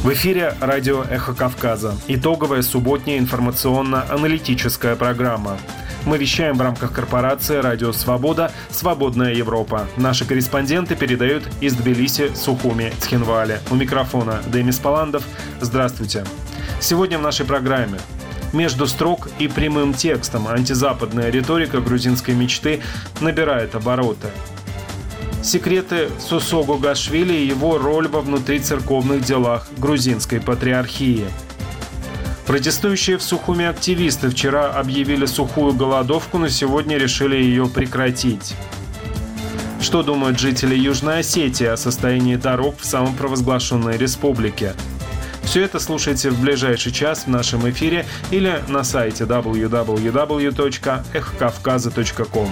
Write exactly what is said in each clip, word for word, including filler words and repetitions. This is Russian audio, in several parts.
В эфире радио «Эхо Кавказа». Итоговая субботняя информационно-аналитическая программа. Мы вещаем в рамках корпорации «Радио Свобода. Свободная Европа». Наши корреспонденты передают из Тбилиси, Сухуми, Цхинвали. У микрофона Демис Паландов. Здравствуйте. Сегодня в нашей программе. Между строк и прямым текстом антизападная риторика грузинской мечты набирает обороты. Секреты Сусого Гашвили и его роль во внутрицерковных делах грузинской патриархии. Протестующие в Сухуми активисты вчера объявили сухую голодовку, но сегодня решили ее прекратить. Что думают жители Южной Осетии о состоянии дорог в самопровозглашенной республике? Все это слушайте в ближайший час в нашем эфире или на сайте дабл ю дабл ю дабл ю точка эхо кавказа точка ком.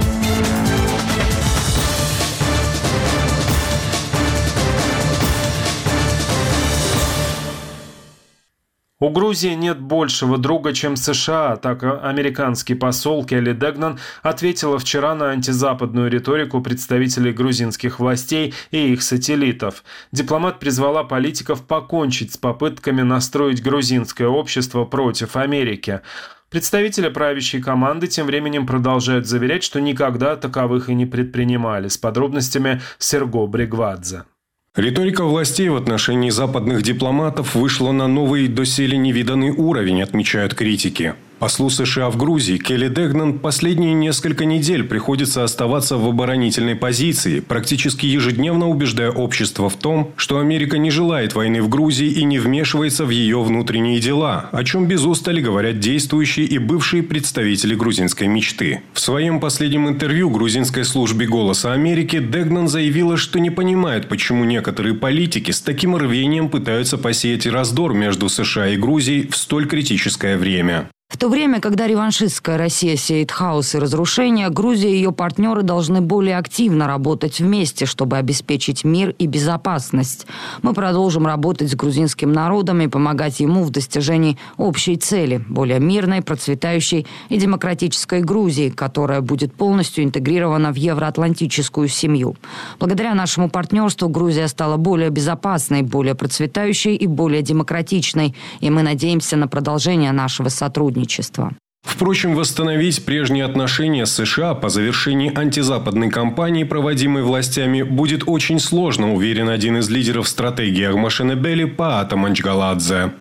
У Грузии нет большего друга, чем США, так американский посол Келли Дегнан ответила вчера на антизападную риторику представителей грузинских властей и их сателлитов. Дипломат призвала политиков покончить с попытками настроить грузинское общество против Америки. Представители правящей команды тем временем продолжают заверять, что никогда таковых и не предпринимали. С подробностями Серго Бригвадзе. Риторика властей в отношении западных дипломатов вышла на новый, доселе невиданный уровень, отмечают критики. Послу США в Грузии Келли Дегнан последние несколько недель приходится оставаться в оборонительной позиции, практически ежедневно убеждая общество в том, что Америка не желает войны в Грузии и не вмешивается в ее внутренние дела, о чем без устали говорят действующие и бывшие представители грузинской мечты. В своем последнем интервью грузинской службе «Голоса Америки» Дегнан заявила, что не понимает, почему некоторые политики с таким рвением пытаются посеять раздор между США и Грузией в столь критическое время. В то время, когда реваншистская Россия сеет хаос и разрушения, Грузия и ее партнеры должны более активно работать вместе, чтобы обеспечить мир и безопасность. Мы продолжим работать с грузинским народом и помогать ему в достижении общей цели – более мирной, процветающей и демократической Грузии, которая будет полностью интегрирована в евроатлантическую семью. Благодаря нашему партнерству Грузия стала более безопасной, более процветающей и более демократичной, и мы надеемся на продолжение нашего сотрудничества. Впрочем, восстановить прежние отношения с США по завершении антизападной кампании, проводимой властями, будет очень сложно, уверен один из лидеров стратегии Агмашенебели Паата Манчгаладзе.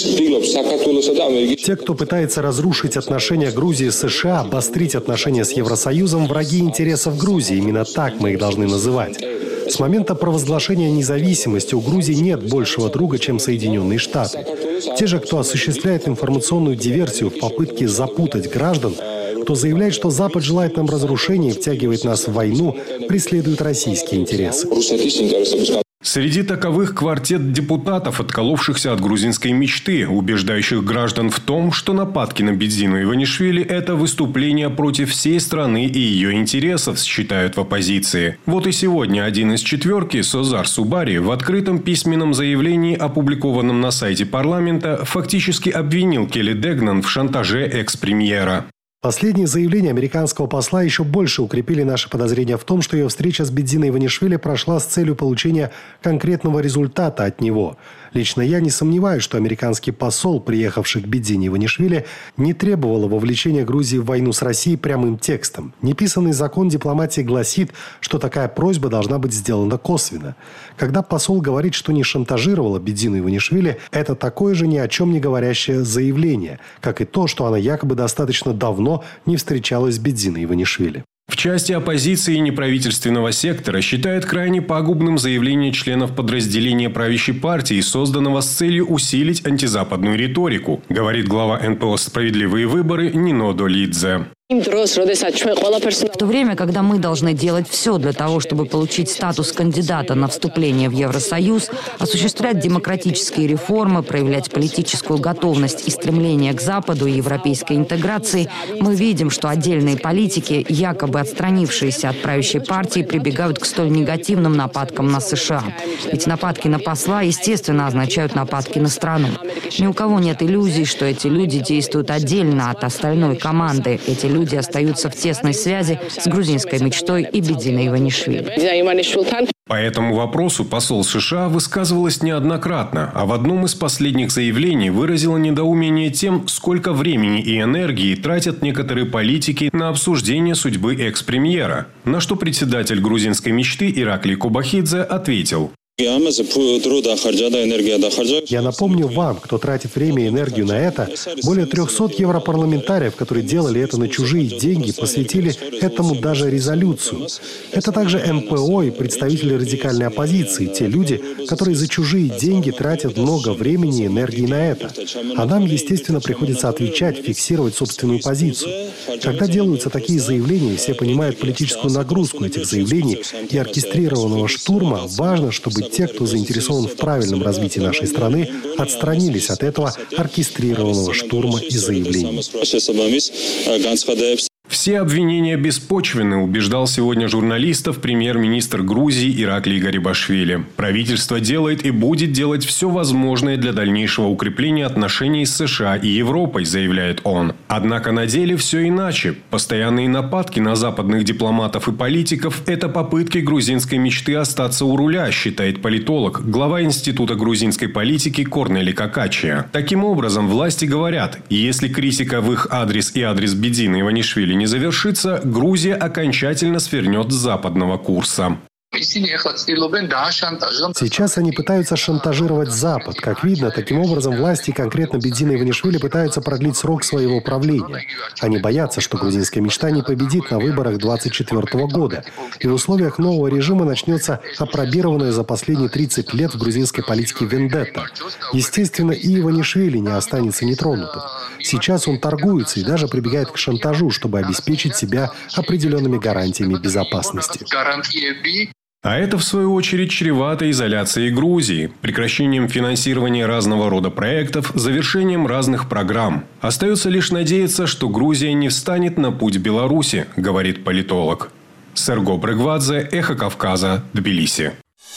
Те, кто пытается разрушить отношения Грузии с США, обострить отношения с Евросоюзом, враги интересов Грузии. Именно так мы их должны называть. С момента провозглашения независимости у Грузии нет большего друга, чем Соединенные Штаты. Те же, кто осуществляет информационную диверсию в попытке запутать граждан, кто заявляет, что Запад желает нам разрушения и втягивает нас в войну, преследуют российские интересы. Среди таковых квартет депутатов, отколовшихся от грузинской мечты, убеждающих граждан в том, что нападки на Бедзину Иванишвили – это выступление против всей страны и ее интересов, считают в оппозиции. Вот и сегодня один из четверки, Созар Субари, в открытом письменном заявлении, опубликованном на сайте парламента, фактически обвинил Келли Дегнан в шантаже экс-премьера. Последние заявления американского посла еще больше укрепили наши подозрения в том, что ее встреча с Бедзиной Иванишвили прошла с целью получения конкретного результата от него. Лично я не сомневаюсь, что американский посол, приехавший к Бедзине Иванишвили, не требовал вовлечения Грузии в войну с Россией прямым текстом. Неписанный закон дипломатии гласит, что такая просьба должна быть сделана косвенно. Когда посол говорит, что не шантажировала Бедзину Иванишвили, это такое же ни о чем не говорящее заявление, как и то, что она якобы достаточно давно не встречалась с Бедзиной Иванишвили. В части оппозиции и неправительственного сектора считают крайне пагубным заявление членов подразделения правящей партии, созданного с целью усилить антизападную риторику, говорит глава эн пэ о «Справедливые выборы» Нино Долидзе. В то время, когда мы должны делать все для того, чтобы получить статус кандидата на вступление в Евросоюз, осуществлять демократические реформы, проявлять политическую готовность и стремление к Западу и европейской интеграции, мы видим, что отдельные политики, якобы отстранившиеся от правящей партии, прибегают к столь негативным нападкам на США. Ведь нападки на посла, естественно, означают нападки на страну. Ни у кого нет иллюзий, что эти люди действуют отдельно от остальной команды. Эти люди Люди остаются в тесной связи с грузинской мечтой и Бедзиной Иванишвили. По этому вопросу посол США высказывалась неоднократно, а в одном из последних заявлений выразила недоумение тем, сколько времени и энергии тратят некоторые политики на обсуждение судьбы экс-премьера. На что председатель грузинской мечты Ираклий Кобахидзе ответил: Я напомню вам, кто тратит время и энергию на это, более трехсот европарламентариев, которые делали это на чужие деньги, посвятили этому даже резолюцию. Это также эм пэ о и представители радикальной оппозиции, те люди, которые за чужие деньги тратят много времени и энергии на это. А нам, естественно, приходится отвечать, фиксировать собственную позицию. Когда делаются такие заявления, все понимают политическую нагрузку этих заявлений и оркестрированного штурма, важно, чтобы те, кто заинтересован в правильном развитии нашей страны, отстранились от этого оркестрированного штурма и заявлений. Все обвинения беспочвенны, убеждал сегодня журналистов премьер-министр Грузии Ираклий Гарибашвили. Правительство делает и будет делать все возможное для дальнейшего укрепления отношений с США и Европой, заявляет он. Однако на деле все иначе. Постоянные нападки на западных дипломатов и политиков – это попытки грузинской мечты остаться у руля, считает политолог, глава Института грузинской политики Корнели Какачия. Таким образом, власти говорят, если критика в их адрес и адрес Бедзины Иванишвили не завершится, Грузия окончательно свернет с западного курса. Сейчас они пытаются шантажировать Запад. Как видно, таким образом власти, конкретно Бедзина Иванишвили, пытаются продлить срок своего правления. Они боятся, что грузинская мечта не победит на выборах две тысячи двадцать четвёртого года. И в условиях нового режима начнется опробированная за последние тридцать лет в грузинской политике вендетта. Естественно, и Иванишвили не останется нетронутым. Сейчас он торгуется и даже прибегает к шантажу, чтобы обеспечить себя определенными гарантиями безопасности. А это, в свою очередь, чревато изоляцией Грузии, прекращением финансирования разного рода проектов, завершением разных программ. Остается лишь надеяться, что Грузия не встанет на путь Беларуси, говорит политолог. Серго Брыгвадзе, Эхо Кавказа, Тбилиси.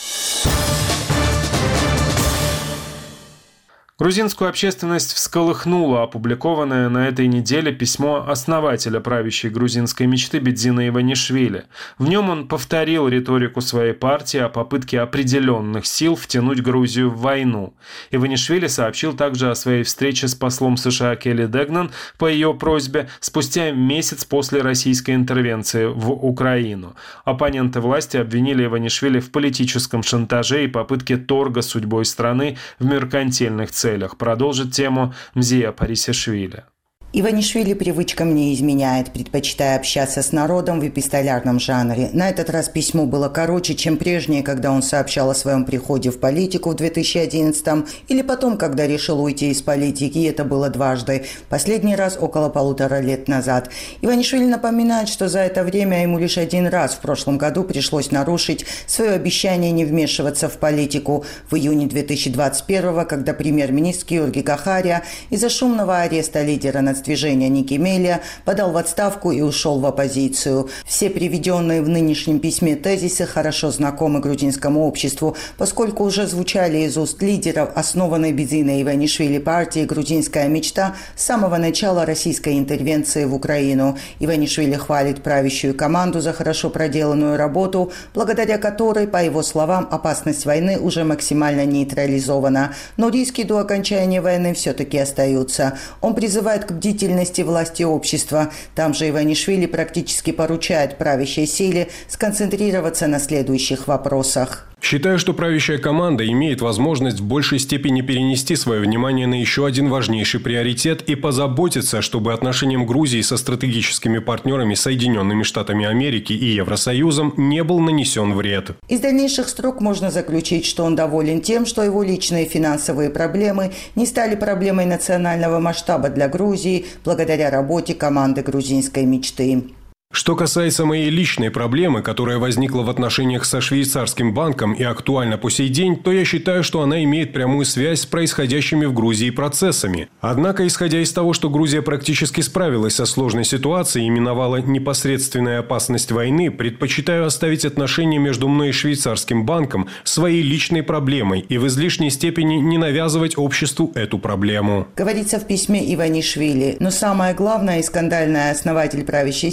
Грузинскую общественность всколыхнуло опубликованное на этой неделе письмо основателя правящей грузинской мечты Бедзина Иванишвили. В нем он повторил риторику своей партии о попытке определенных сил втянуть Грузию в войну. Иванишвили сообщил также о своей встрече с послом США Келли Дегнан по ее просьбе спустя месяц после российской интервенции в Украину. Оппоненты власти обвинили Иванишвили в политическом шантаже и попытке торга судьбой страны в меркантильных целях. Продолжит тему Мзия Парисишвили. Иванишвили привычкам не изменяет, предпочитая общаться с народом в эпистолярном жанре. На этот раз письмо было короче, чем прежнее, когда он сообщал о своем приходе в политику в две тысячи одиннадцатом, или потом, когда решил уйти из политики, и это было дважды. Последний раз около полутора лет назад. Иванишвили напоминает, что за это время ему лишь один раз в прошлом году пришлось нарушить свое обещание не вмешиваться в политику. В июне две тысячи двадцать первого, когда премьер-министр Георги Кахария из-за шумного ареста лидера нацдвижения Ники Мелия подал в отставку и ушел в оппозицию. Все приведенные в нынешнем письме тезисы хорошо знакомы грузинскому обществу, поскольку уже звучали из уст лидеров основанной Бедзиной Иванишвили партии «Грузинская мечта» с самого начала российской интервенции в Украину. Иванишвили хвалит правящую команду за хорошо проделанную работу, благодаря которой, по его словам, опасность войны уже максимально нейтрализована. Но риски до окончания войны все-таки остаются. Он призывает к бдительности власти общества. Там же Иванишвили практически поручает правящей силе сконцентрироваться на следующих вопросах. Считаю, что правящая команда имеет возможность в большей степени перенести свое внимание на еще один важнейший приоритет и позаботиться, чтобы отношениям Грузии со стратегическими партнерами Соединенными Штатами Америки и Евросоюзом не был нанесен вред. Из дальнейших строк можно заключить, что он доволен тем, что его личные финансовые проблемы не стали проблемой национального масштаба для Грузии благодаря работе команды грузинской мечты. Что касается моей личной проблемы, которая возникла в отношениях со швейцарским банком и актуальна по сей день, то я считаю, что она имеет прямую связь с происходящими в Грузии процессами. Однако, исходя из того, что Грузия практически справилась со сложной ситуацией и миновала непосредственную опасность войны, предпочитаю оставить отношения между мной и швейцарским банком своей личной проблемой и в излишней степени не навязывать обществу эту проблему. Говорится в письме Иванишвили. Но самое главное, и скандальный основатель правящей силы при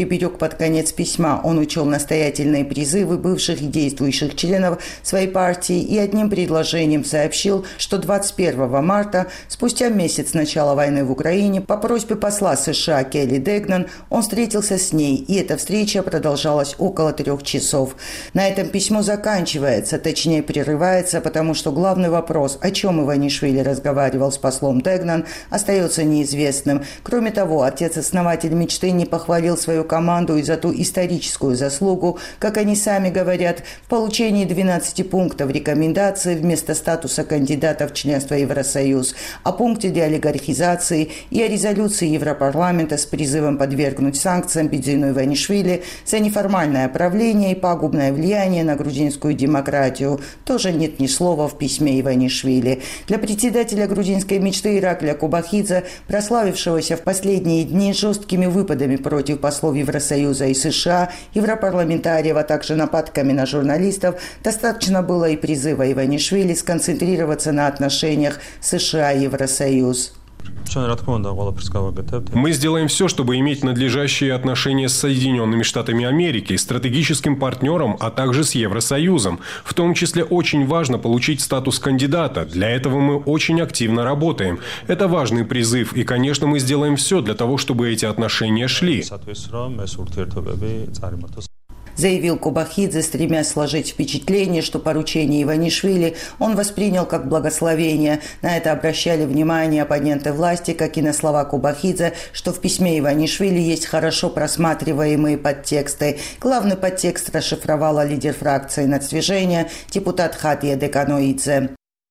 приберег под конец письма. Он учел настоятельные призывы бывших и действующих членов своей партии и одним предложением сообщил, что двадцать первого марта, спустя месяц с начала войны в Украине, по просьбе посла США Келли Дегнан, он встретился с ней, и эта встреча продолжалась около трех часов. На этом письмо заканчивается, точнее прерывается, потому что главный вопрос, о чем Иванишвили разговаривал с послом Дегнан, остается неизвестным. Кроме того, отец-основатель мечты не похвалил свою команду и за ту историческую заслугу, как они сами говорят, в получении двенадцати пунктов рекомендаций вместо статуса кандидата в членство в Евросоюз, о пункте деолигархизации и о резолюции Европарламента с призывом подвергнуть санкциям Бидзину Иванишвили за неформальное правление и пагубное влияние на грузинскую демократию. Тоже нет ни слова в письме Иванишвили. Для председателя грузинской мечты Иракля Кубахидзе, прославившегося в последние дни жесткими выпадами против послов Евросоюза и США, европарламентариев, а также нападками на журналистов, достаточно было и призыва Иванишвили сконцентрироваться на отношениях США и Евросоюз. Мы сделаем все, чтобы иметь надлежащие отношения с Соединенными Штатами Америки, стратегическим партнером, а также с Евросоюзом. В том числе очень важно получить статус кандидата. Для этого мы очень активно работаем. Это важный призыв, и, конечно, мы сделаем все для того, чтобы эти отношения шли. Заявил Кубахидзе, стремясь сложить впечатление, что поручение Иванишвили он воспринял как благословение. На это обращали внимание оппоненты власти, как и на слова Кубахидзе, что в письме Иванишвили есть хорошо просматриваемые подтексты. Главный подтекст расшифровала лидер фракции «Нацдвижения» депутат Хатия Деканоидзе.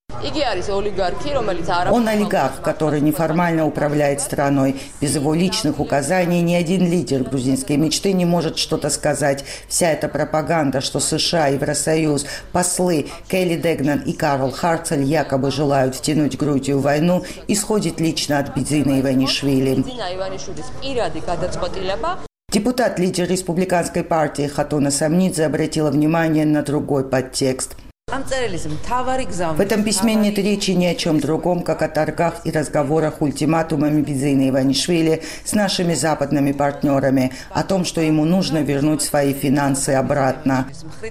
Он олигарх, который неформально управляет страной. Без его личных указаний ни один лидер грузинской мечты не может что-то сказать. Вся эта пропаганда, что США, Евросоюз, послы Келли Дегнан и Карл Харцель якобы желают втянуть Грузию в войну, исходит лично от Бидзина Иванишвили. Депутат, лидер республиканской партии Хатуна Самнидзе обратила внимание на другой подтекст. В этом письме нет речи ни о чем другом, как о торгах и разговорах ультиматумами Бидзина Иванишвили с нашими западными партнерами, о том, что ему нужно вернуть свои финансы обратно.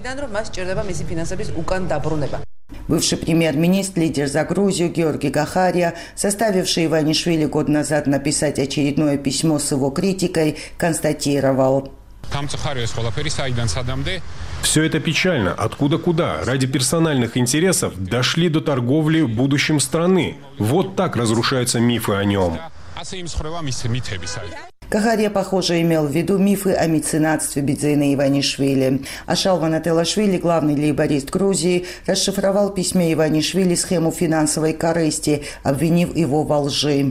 Бывший премьер-министр, лидер за Грузию Георгий Гахария, заставивший Иванишвили год назад написать очередное письмо с его критикой, констатировал: все это печально. Откуда куда? Ради персональных интересов дошли до торговли будущим страны. Вот так разрушаются мифы о нем. Гахария, похоже, имел в виду мифы о меценатстве Бидзина Иванишвили. А Шалван Ателашвили, главный лейборист Грузии, расшифровал в письме Иванишвили схему финансовой корысти, обвинив его во лжи.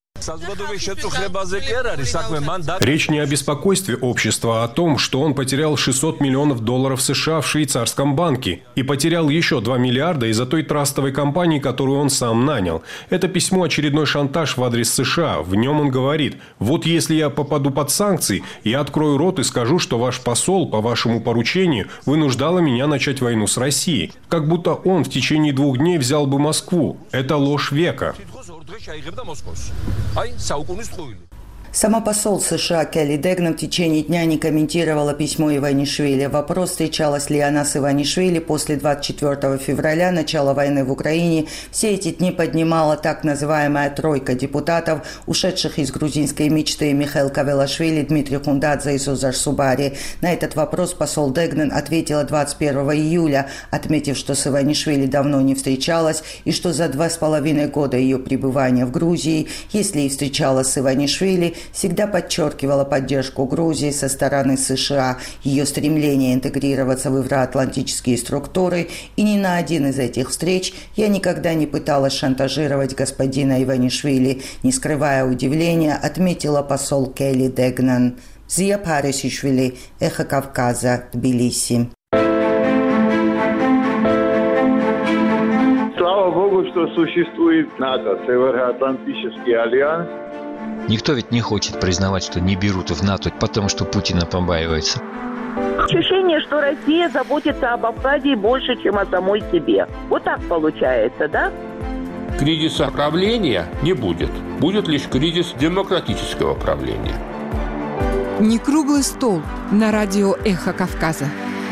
Речь не о беспокойстве общества, а о том, что он потерял шестьсот миллионов долларов США в швейцарском банке и потерял еще два миллиарда из-за той трастовой компании, которую он сам нанял. Это письмо – очередной шантаж в адрес США. В нем он говорит: вот если я попаду под санкции, я открою рот и скажу, что ваш посол по вашему поручению вынуждала меня начать войну с Россией. Как будто он в течение двух дней взял бы Москву. Это ложь века. Сама посол США Келли Дегнан в течение дня не комментировала письмо Иванишвили. Вопрос, встречалась ли она с Иванишвили после двадцать четвёртого февраля, начала войны в Украине, все эти дни поднимала так называемая тройка депутатов, ушедших из грузинской мечты: Михаил Кавелашвили, Дмитрий Хундадзе и Сузар Субари. На этот вопрос посол Дегнан ответила двадцать первого июля, отметив, что с Иванишвили давно не встречалась и что за два с половиной года ее пребывания в Грузии, если и встречалась с Иванишвили, всегда подчеркивала поддержку Грузии со стороны США, ее стремление интегрироваться в евроатлантические структуры, и ни на один из этих встреч я никогда не пыталась шантажировать господина Иванишвили, не скрывая удивления, отметила посол Келли Дегнан. Зия Парисишвили, Эхо Кавказа, Тбилиси. Слава Богу, что существует НАТО, Североатлантический альянс. Никто ведь не хочет признавать, что не берут в НАТО, потому что Путина побаивается. Ощущение, что Россия заботится об Абхазии больше, чем о самой себе. Вот так получается, да? Кризиса правления не будет. Будет лишь кризис демократического правления. Не круглый стол на радио «Эхо Кавказа».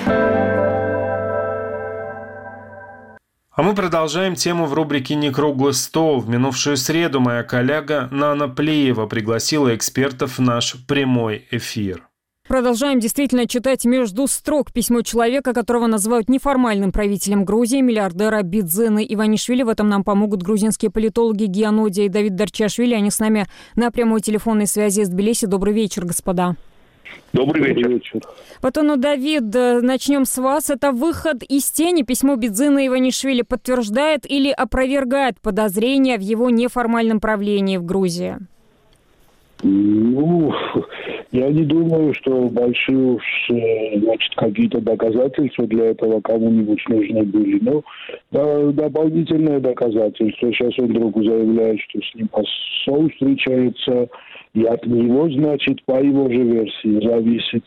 А мы продолжаем тему в рубрике «Не круглый стол». В минувшую среду моя коллега Нана Плиева пригласила экспертов в наш прямой эфир. Продолжаем действительно читать между строк письмо человека, которого называют неформальным правителем Грузии, миллиардера Бидзины Иванишвили. В этом нам помогут грузинские политологи Гия Нодия и Давид Дарчашвили. Они с нами на прямой телефонной связи из Тбилиси. Добрый вечер, господа. Добрый вечер. Потом, Давид, начнем с вас. Это выход из тени. Письмо Бидзины Иванишвили подтверждает или опровергает подозрения в его неформальном правлении в Грузии? Ну, я не думаю, что большие уж, значит, какие-то доказательства для этого кому-нибудь нужны были. Но да, дополнительное доказательство. Сейчас он вдруг заявляет, что с ним посол встречается, и от него, значит, по его же версии зависит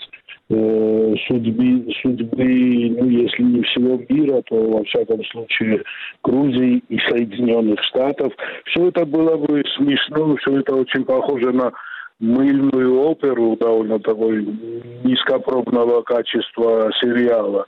э, судьбы, судьбы, ну, если не всего мира, то, во всяком случае, Грузии и Соединенных Штатов. Все это было бы смешно, все это очень похоже на мыльную оперу довольно такой низкопробного качества сериала.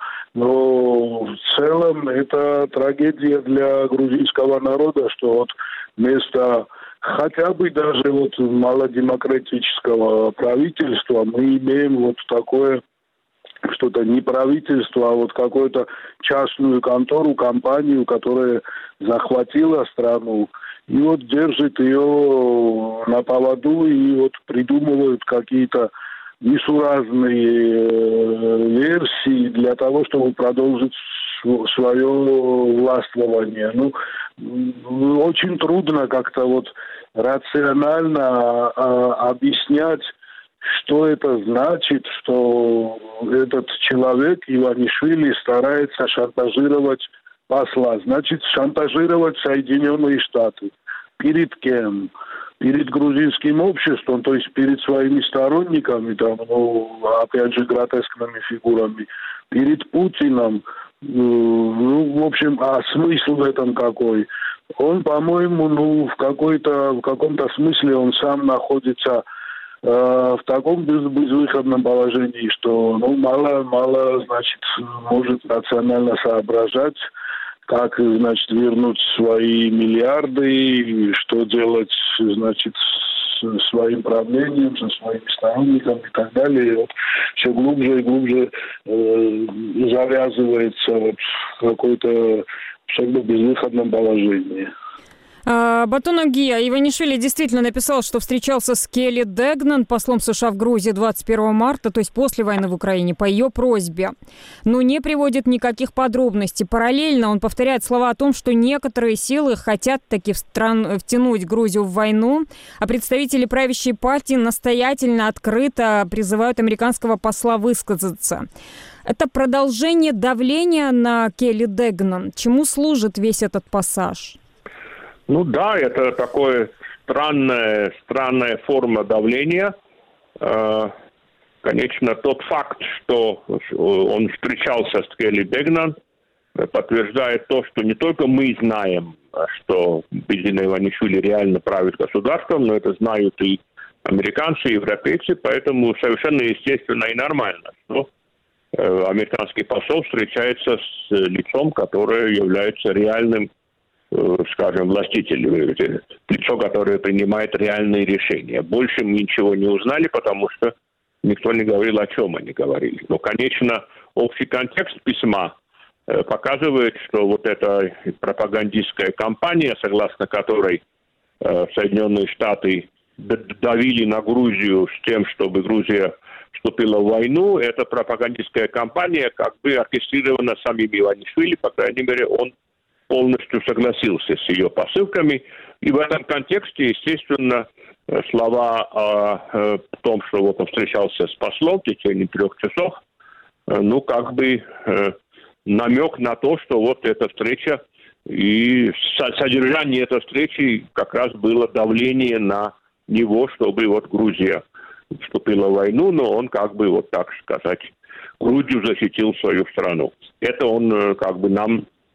Но в целом это трагедия для грузинского народа, что вот вместо хотя бы даже вот малодемократического правительства мы имеем вот такое что-то не правительство, а вот какую-то частную контору, компанию, которая захватила страну и вот держит ее на поводу и вот придумывают какие-то несуразные версии для того, чтобы продолжить свое властвование. Ну, очень трудно как-то вот рационально а, объяснять, что это значит, что этот человек, Иванишвили, старается шантажировать посла. Значит, шантажировать Соединенные Штаты. Перед кем? Перед грузинским обществом, то есть перед своими сторонниками, там, ну, опять же, гротескными фигурами. Перед Путиным. Ну, в общем, а смысл в этом какой? Он, по-моему, ну, в какой-то, в каком-то смысле он сам находится э, в таком без, безвыходном положении, что, ну, мало, мало, значит, может рационально соображать, как, значит, вернуть свои миллиарды, что делать, значит, с своим правлением, со своими сторонниками и так далее. И вот все глубже и глубже э, завязывается вот в какой-то абсолютно безвыходном положении. Батон Гия, Иванишвили действительно написал, что встречался с Келли Дегнан, послом США в Грузии двадцать первого марта, то есть после войны в Украине, по ее просьбе. Но не приводит никаких подробностей. Параллельно он повторяет слова о том, что некоторые силы хотят таки в стран... втянуть Грузию в войну, а представители правящей партии настоятельно, открыто призывают американского посла высказаться. Это продолжение давления на Келли Дегнан. Чему служит весь этот пассаж? Ну да, это такое странная, странная форма давления. Конечно, тот факт, что он встречался с Келли Дегнан, подтверждает то, что не только мы знаем, что Бидзина Иванишвили реально правит государством, но это знают и американцы, и европейцы, поэтому совершенно естественно и нормально, что американский посол встречается с лицом, которое является реальным, скажем, властителем, лицо, которое принимает реальные решения. Больше мы ничего не узнали, потому что никто не говорил, о чем они говорили. Но, конечно, общий контекст письма показывает, что вот эта пропагандистская кампания, согласно которой Соединенные Штаты давили на Грузию с тем, чтобы Грузия вступила в войну, эта пропагандистская кампания как бы оркестрирована самим Иванишвили, по крайней мере, он полностью согласился с ее посылками. И в этом контексте, естественно, слова о, о том, что вот он встречался с послом в течение трех часов, ну, как бы э, намек на то, что вот эта встреча и содержание этой встречи как раз было давление на него, чтобы вот Грузия вступила в войну, но он как бы, вот так сказать, грудью защитил свою страну. Это он как бы нам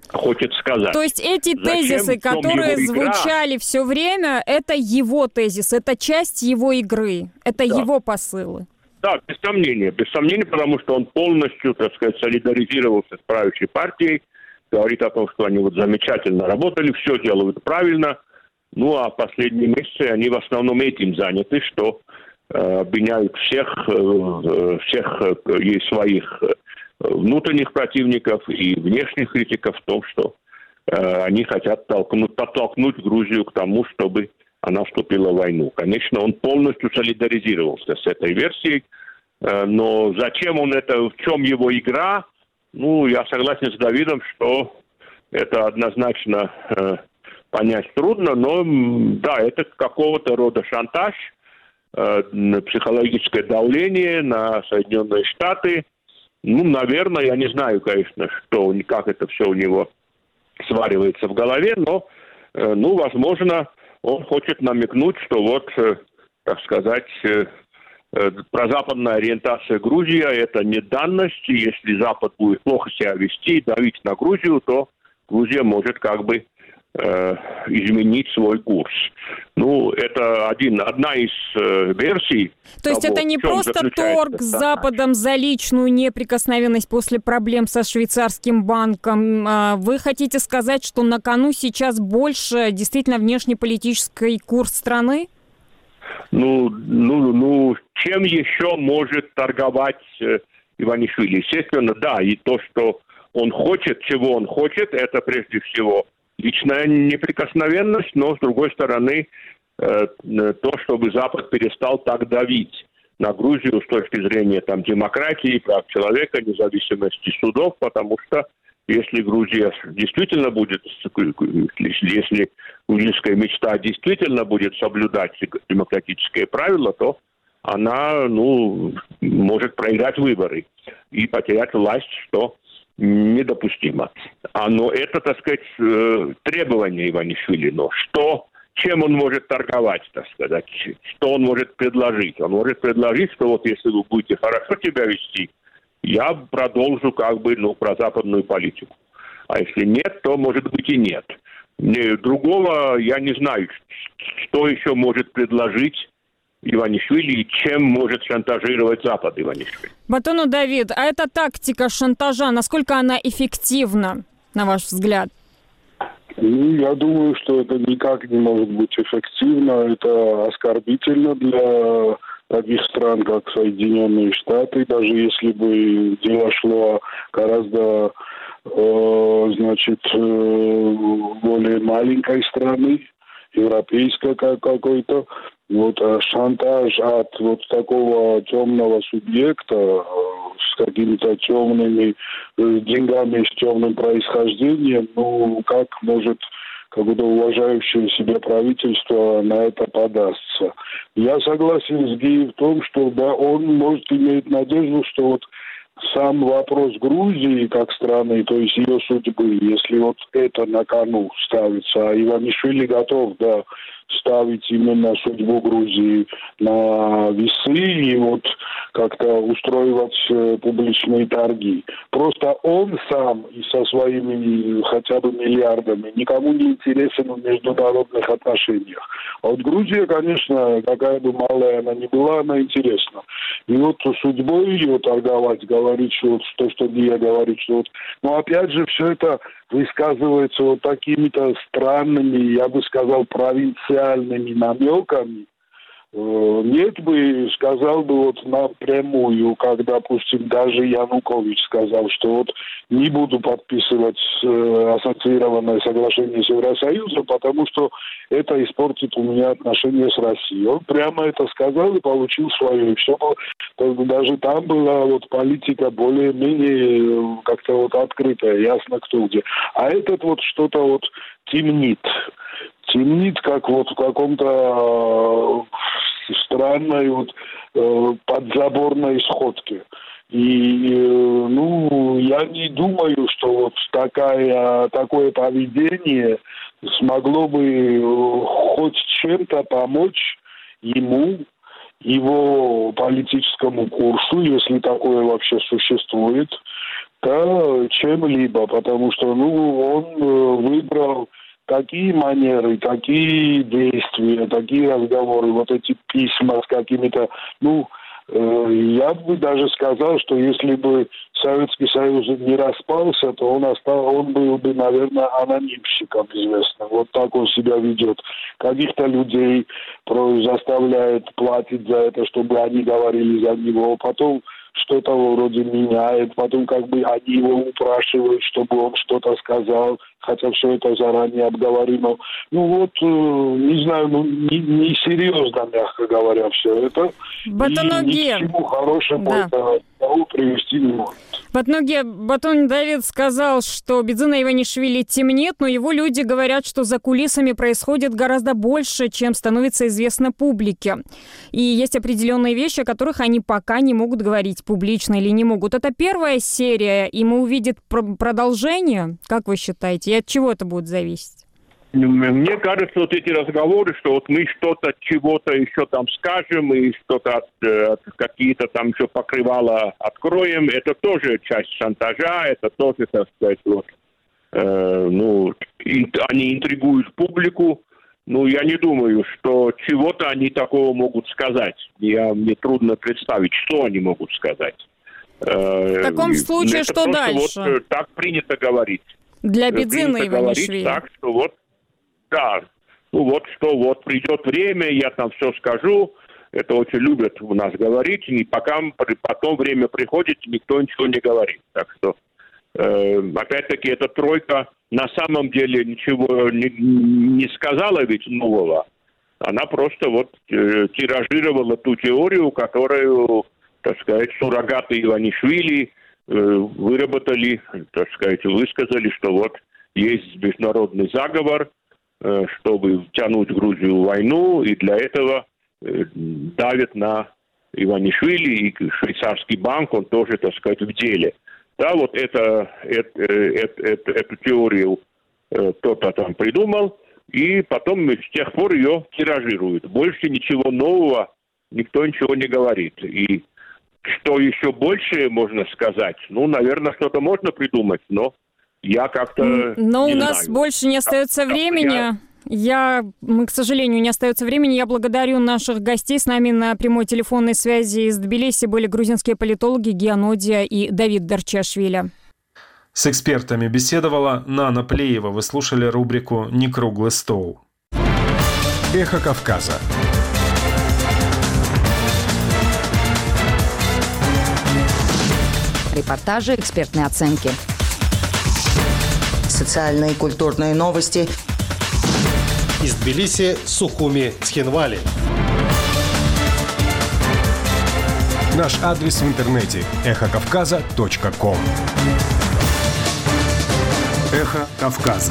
хочет сказать. То есть эти Зачем, тезисы, которые звучали все время, это его тезис, это часть его игры, это да. его посылы. Да, без сомнения, без сомнения, потому что он полностью, так сказать, солидаризировался с правящей партией, говорит о том, что они вот замечательно работали, все делают правильно. Ну, а последние месяцы они в основном этим заняты, что э, обвиняют всех, э, всех э, и своих э, внутренних противников и внешних критиков в том, что э, они хотят толкнуть, подтолкнуть Грузию к тому, чтобы она вступила в войну. Конечно, он полностью солидаризировался с этой версией, э, но зачем он это, в чем его игра? Ну, я согласен с Давидом, что это однозначно э, понять трудно, но да, это какого-то рода шантаж, э, психологическое давление на Соединенные Штаты. Ну, наверное, я не знаю, конечно, что, как это все у него сваривается в голове, но, э, ну, возможно, он хочет намекнуть, что вот, э, так сказать, э, прозападная ориентация Грузии – это не данность. Если Запад будет плохо себя вести и давить на Грузию, то Грузия может как бы э, изменить свой курс. Ну, это один, одна из э, версий. То есть того, это не просто торг с Западом за личную неприкосновенность после проблем со швейцарским банком. Вы хотите сказать, что на кону сейчас больше действительно внешнеполитический курс страны? Ну, ну, ну, чем еще может торговать э, Иванишвили? Естественно, да, и то, что он хочет, чего он хочет, это прежде всего личная неприкосновенность, но, с другой стороны, э, то, чтобы Запад перестал так давить на Грузию с точки зрения там, демократии, прав человека, независимости судов, потому что если Грузия действительно будет, если грузинская мечта действительно будет соблюдать демократические правила, то она, ну, может проиграть выборы и потерять власть, что недопустимо. А, но это, так сказать, требование Иванишвили. Но что, чем он может торговать, так сказать, что он может предложить? Он может предложить, что вот если вы будете хорошо себя вести, я продолжу как бы, ну, прозападную политику. А если нет, то, может быть, и нет. Другого я не знаю, что еще может предложить Иванишвили и чем может шантажировать Запад Иванишвили. Батону Давид, а эта тактика шантажа, насколько она эффективна, на ваш взгляд? Ну, я думаю, что это никак не может быть эффективно. Это оскорбительно для таких стран, как Соединенные Штаты, даже если бы дело шло гораздо, э, значит, э, более маленькой страны, европейской какой-то. Вот шантаж от вот такого темного субъекта э, с какими-то темными э, деньгами, с темным происхождением, ну, как может какое-то уважающее себя правительство на это подастся. Я согласен с Геей в том, что да, он может иметь надежду, что вот сам вопрос Грузии как страны, то есть ее судьбы, если вот это на кону ставится, а Иванишвили готов, да, ставить именно судьбу Грузии на весы и вот как-то устроивать э, публичные торги. Просто он сам и со своими хотя бы миллиардами никому не интересен в международных отношениях. А вот Грузия, конечно, какая бы малая она ни была, она интересна. И вот судьбой ее торговать, говорить, что вот то, что Гия говорит, что вот... Но опять же, все это высказывается вот такими-то странными, я бы сказал, провинциальными намеками. Нет бы, сказал бы вот напрямую, как, допустим, даже Янукович сказал, что вот не буду подписывать э, ассоциированное соглашение с Евросоюзом, потому что это испортит у меня отношения с Россией. Он прямо это сказал и получил свое. И все, даже там была вот политика более-менее как-то вот открытая, ясно кто где. А этот вот что-то вот темнит. Темнит, как вот в каком-то э, странной вот э, подзаборной сходке. И, э, ну, я не думаю, что вот такая, такое поведение смогло бы э, хоть чем-то помочь ему, его политическому курсу, если такое вообще существует. да, чем-либо, потому что ну, он выбрал такие манеры, такие действия, такие разговоры, вот эти письма с какими-то, ну, э, я бы даже сказал, что если бы Советский Союз не распался, то он, остал, он был бы, наверное, анонимщиком известным. Вот так он себя ведет. Каких-то людей заставляет платить за это, чтобы они говорили за него, потом что-то вроде меняет, потом как бы они его упрашивают, чтобы он что-то сказал, хотя все это заранее обговорено. Ну вот, не знаю, ну не, не серьезно, мягко говоря, все это. Батоногия. И ни к чему хорошему да. это привести не может. Батоногия, Батон Давид сказал, что Бидзина Иванишвили темнеет, но его люди говорят, что за кулисами происходит гораздо больше, чем становится известно публике. И есть определенные вещи, о которых они пока не могут говорить публично или не могут. Это первая серия, и мы увидим продолжение, как вы считаете, и от чего это будет зависеть? Мне кажется, вот эти разговоры, что вот мы что-то, чего-то еще там скажем, и что-то от, от какие-то там еще покрывала откроем, это тоже часть шантажа, это тоже, так сказать, вот, э, ну, ин, они интригуют публику. Ну, я не думаю, что чего-то они такого могут сказать. Я, мне трудно представить, что они могут сказать. В таком случае, это что дальше? Вот, так принято говорить. Для Бидзина Иванишвили. Так, что вот, да, ну вот, что вот придет время, я там все скажу. Это очень любят у нас говорить. И пока потом время приходит, никто ничего не говорит. Так что, э, опять-таки, эта тройка на самом деле ничего не, не сказала ведь нового. Она просто вот э, тиражировала ту теорию, которую, так сказать, суррогаты Иванишвили э, выработали, так сказать, высказали, что вот есть международный заговор, э, чтобы втянуть Грузию в войну, и для этого э, давят на Иванишвили, и швейцарский банк, он тоже, так сказать, в деле. Да, вот это, это, это, это, эту теорию э, кто-то там придумал, и потом с тех пор ее тиражируют. Больше ничего нового никто ничего не говорит. И что еще больше можно сказать? Ну, наверное, что-то можно придумать, но я как-то Но не у нас знаю. больше не остается Да, времени. я... Я, мы, к сожалению, не остается времени. Я благодарю наших гостей. С нами на прямой телефонной связи из Тбилиси были грузинские политологи Гианодия и Давид Дарчашвили. С экспертами беседовала Нана Плеева. Вы слушали рубрику «Не круглый стол». Эхо Кавказа. Репортажи, экспертные оценки. Социальные и культурные новости. Из Тбилиси, Сухуми, Цхинвали. Наш адрес в интернете эхо кавказа точка ком. Эхо Кавказа.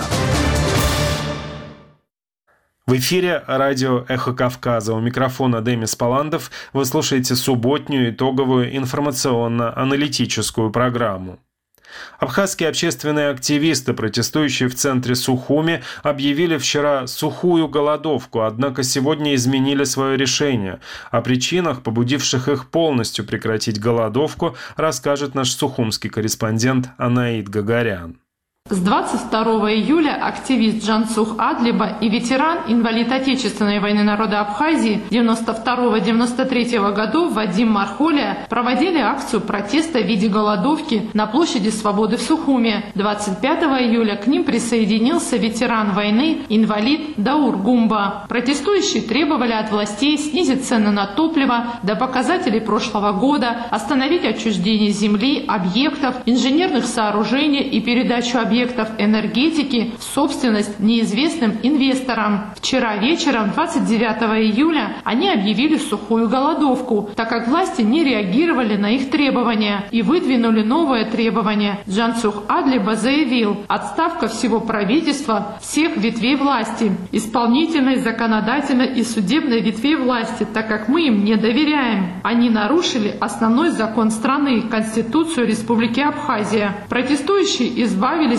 В эфире радио «Эхо Кавказа». У микрофона Демис Паландов. Вы слушаете субботнюю итоговую информационно-аналитическую программу. Абхазские общественные активисты, протестующие в центре Сухуми, объявили вчера сухую голодовку, однако сегодня изменили свое решение. О причинах, побудивших их полностью прекратить голодовку, расскажет наш сухумский корреспондент Анаид Гагарян. С двадцать второго июля активист Джансух Адлиба и ветеран, инвалид Отечественной войны народа Абхазии девяносто второго — девяносто третьего годов Вадим Мархолия проводили акцию протеста в виде голодовки на площади Свободы в Сухуме. двадцать пятого июля к ним присоединился ветеран войны, инвалид Даур Гумба. Протестующие требовали от властей снизить цены на топливо до показателей прошлого года, остановить отчуждение земли, объектов, инженерных сооружений и передачу объектов объектов энергетики в собственность неизвестным инвесторам. Вчера вечером, двадцать девятого июля, они объявили сухую голодовку, так как власти не реагировали на их требования и выдвинули новое требование. Джансух Адлиба заявил: отставка всего правительства, всех ветвей власти, исполнительной, законодательной и судебной ветвей власти, так как мы им не доверяем. Они нарушили основной закон страны, Конституцию Республики Абхазия. Протестующие избавились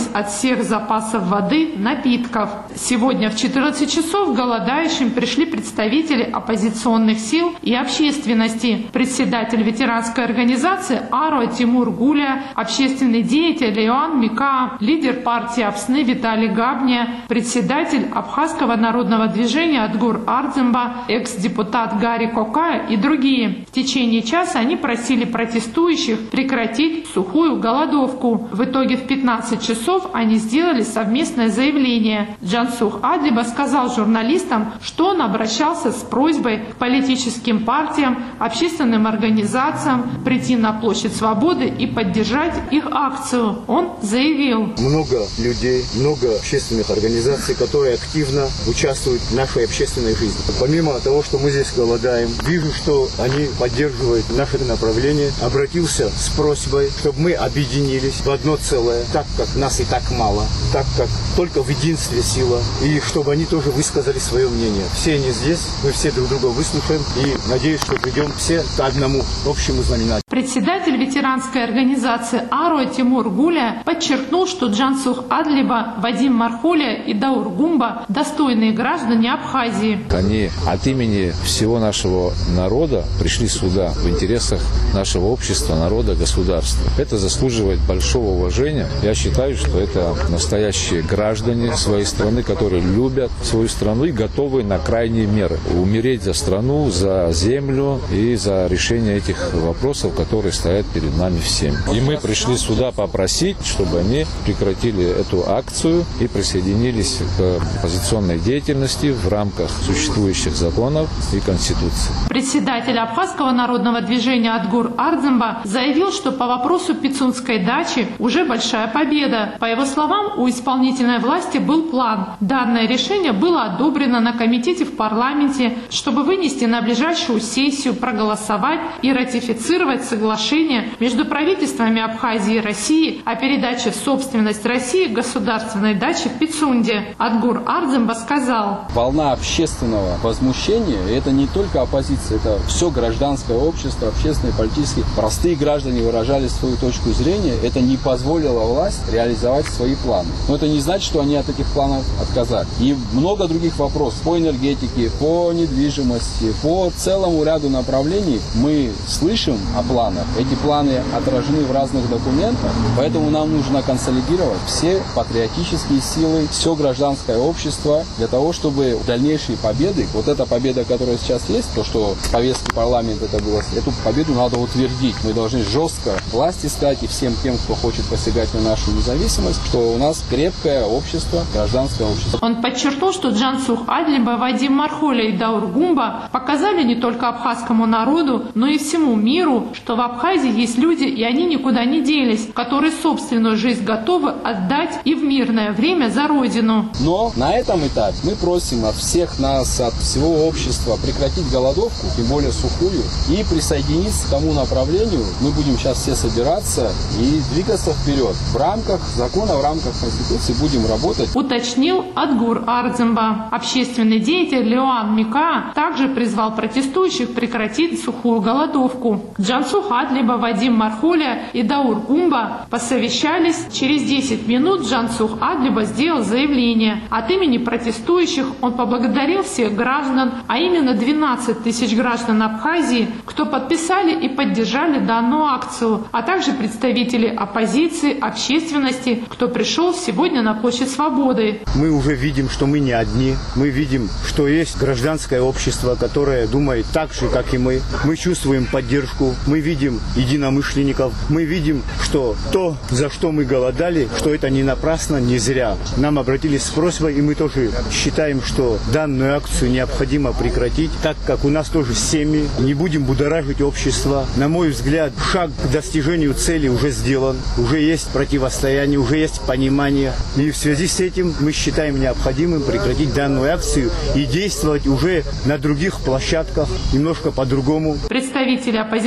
отказались от всех запасов воды, напитков. Сегодня в четырнадцать часов к голодающим пришли представители оппозиционных сил и общественности. Председатель ветеранской организации Аро Тимур Гуля, общественный деятель Иоанн Мика, лидер партии Апсны Виталий Габня, председатель Абхазского народного движения Адгур Ардземба, экс-депутат Гарри Кокая и другие. В течение часа они просили протестующих прекратить сухую голодовку. В итоге в пятнадцать часов они сделали совместное заявление. Джансух Адлиба сказал журналистам, что он обращался с просьбой к политическим партиям, общественным организациям прийти на площадь Свободы и поддержать их акцию. Он заявил: много людей, много общественных организаций, которые активно участвуют в нашей общественной жизни. Помимо того, что мы здесь голодаем, вижу, что они поддерживают наше направление. Обратился с просьбой, чтобы мы объединились в одно целое, так как нас и так мало, так как только в единстве сила, и чтобы они тоже высказали свое мнение. Все они здесь, мы все друг друга выслушаем и надеюсь, что придем все к одному общему знаменателю. Председатель ветеранской организации Аро Тимур Гуля подчеркнул, что Джансух Адлиба, Вадим Мархуля и Даур Гумба – достойные граждане Абхазии. Они от имени всего нашего народа пришли сюда в интересах нашего общества, народа, государства. Это заслуживает большого уважения. Я считаю, что это настоящие граждане своей страны, которые любят свою страну и готовы на крайние меры. Умереть за страну, за землю и за решение этих вопросов, которые стоят перед нами всеми. И мы пришли сюда попросить, чтобы они прекратили эту акцию и присоединились к оппозиционной деятельности в рамках существующих законов и Конституции. Председатель Абхазского народного движения Адгур Ардземба заявил, что по вопросу Пицунской дачи уже большая победа. По его словам, у исполнительной власти был план. Данное решение было одобрено на комитете в парламенте, чтобы вынести на ближайшую сессию, проголосовать и ратифицировать соглашение между правительствами Абхазии и России о передаче в собственность России государственной дачи в Пицунде. Адгур Ардземба сказал: волна общественного возмущения, и это не только оппозиция, это все гражданское общество, общественные, политические, простые граждане выражали свою точку зрения, это не позволило власть реализовать свои планы. Но это не значит, что они от этих планов отказались. И много других вопросов по энергетике, по недвижимости, по целому ряду направлений мы слышим о планах. Эти планы отражены в разных документах, поэтому нам нужно консолидировать все патриотические силы, все гражданское общество для того, чтобы дальнейшие победы, вот эта победа, которая сейчас есть, то, что в повестке парламента это было, эту победу надо утвердить. Мы должны жестко власть искать и всем тем, кто хочет посягать на нашу независимость, что у нас крепкое общество, гражданское общество. Он подчеркнул, что Джансух Адлиба, Вадим Мархуля и Даур Гумба показали не только абхазскому народу, но и всему миру, что в Абхазии есть люди, и они никуда не делись, которые собственную жизнь готовы отдать и в мирное время за Родину. Но на этом этапе мы просим от всех нас, от всего общества прекратить голодовку, тем более сухую, и присоединиться к тому направлению. Мы будем сейчас все собираться и двигаться вперед. В рамках закона, в рамках Конституции будем работать. Уточнил Адгур Ардземба. Общественный деятель Иоанн Мика также призвал протестующих прекратить сухую голодовку. Джансух Адлиба, Вадим Мархуля и Даур Гумба посовещались. Через десять минут Джансух Адлиба сделал заявление. От имени протестующих он поблагодарил всех граждан, а именно двенадцать тысяч граждан Абхазии, кто подписали и поддержали данную акцию, а также представители оппозиции, общественности, кто пришел сегодня на площадь Свободы. Мы уже видим, что мы не одни. Мы видим, что есть гражданское общество, которое думает так же, как и мы. Мы чувствуем поддержку, мы видим единомышленников, мы видим, что то, за что мы голодали, что это не напрасно, не зря. Нам обратились с просьбой, и мы тоже считаем, что данную акцию необходимо прекратить, так как у нас тоже семьи, не будем будоражить общество. На мой взгляд, шаг к достижению цели уже сделан, уже есть противостояние, уже есть понимание. И в связи с этим мы считаем необходимым прекратить данную акцию и действовать уже на других площадках, немножко по-другому. Представители оппозиционных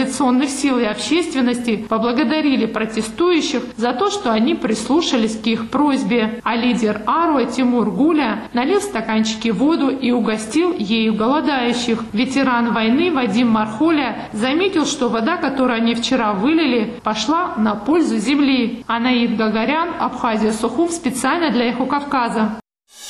своих сил и общественности поблагодарили протестующих за то, что они прислушались к их просьбе. А лидер Аруа Тимур Гуля налил в стаканчики воду и угостил ею голодающих. Ветеран войны Вадим Мархоля заметил, что вода, которую они вчера вылили, пошла на пользу земли. Анаид Гагарян, Абхазия, Сухум, специально для Эхо Кавказа.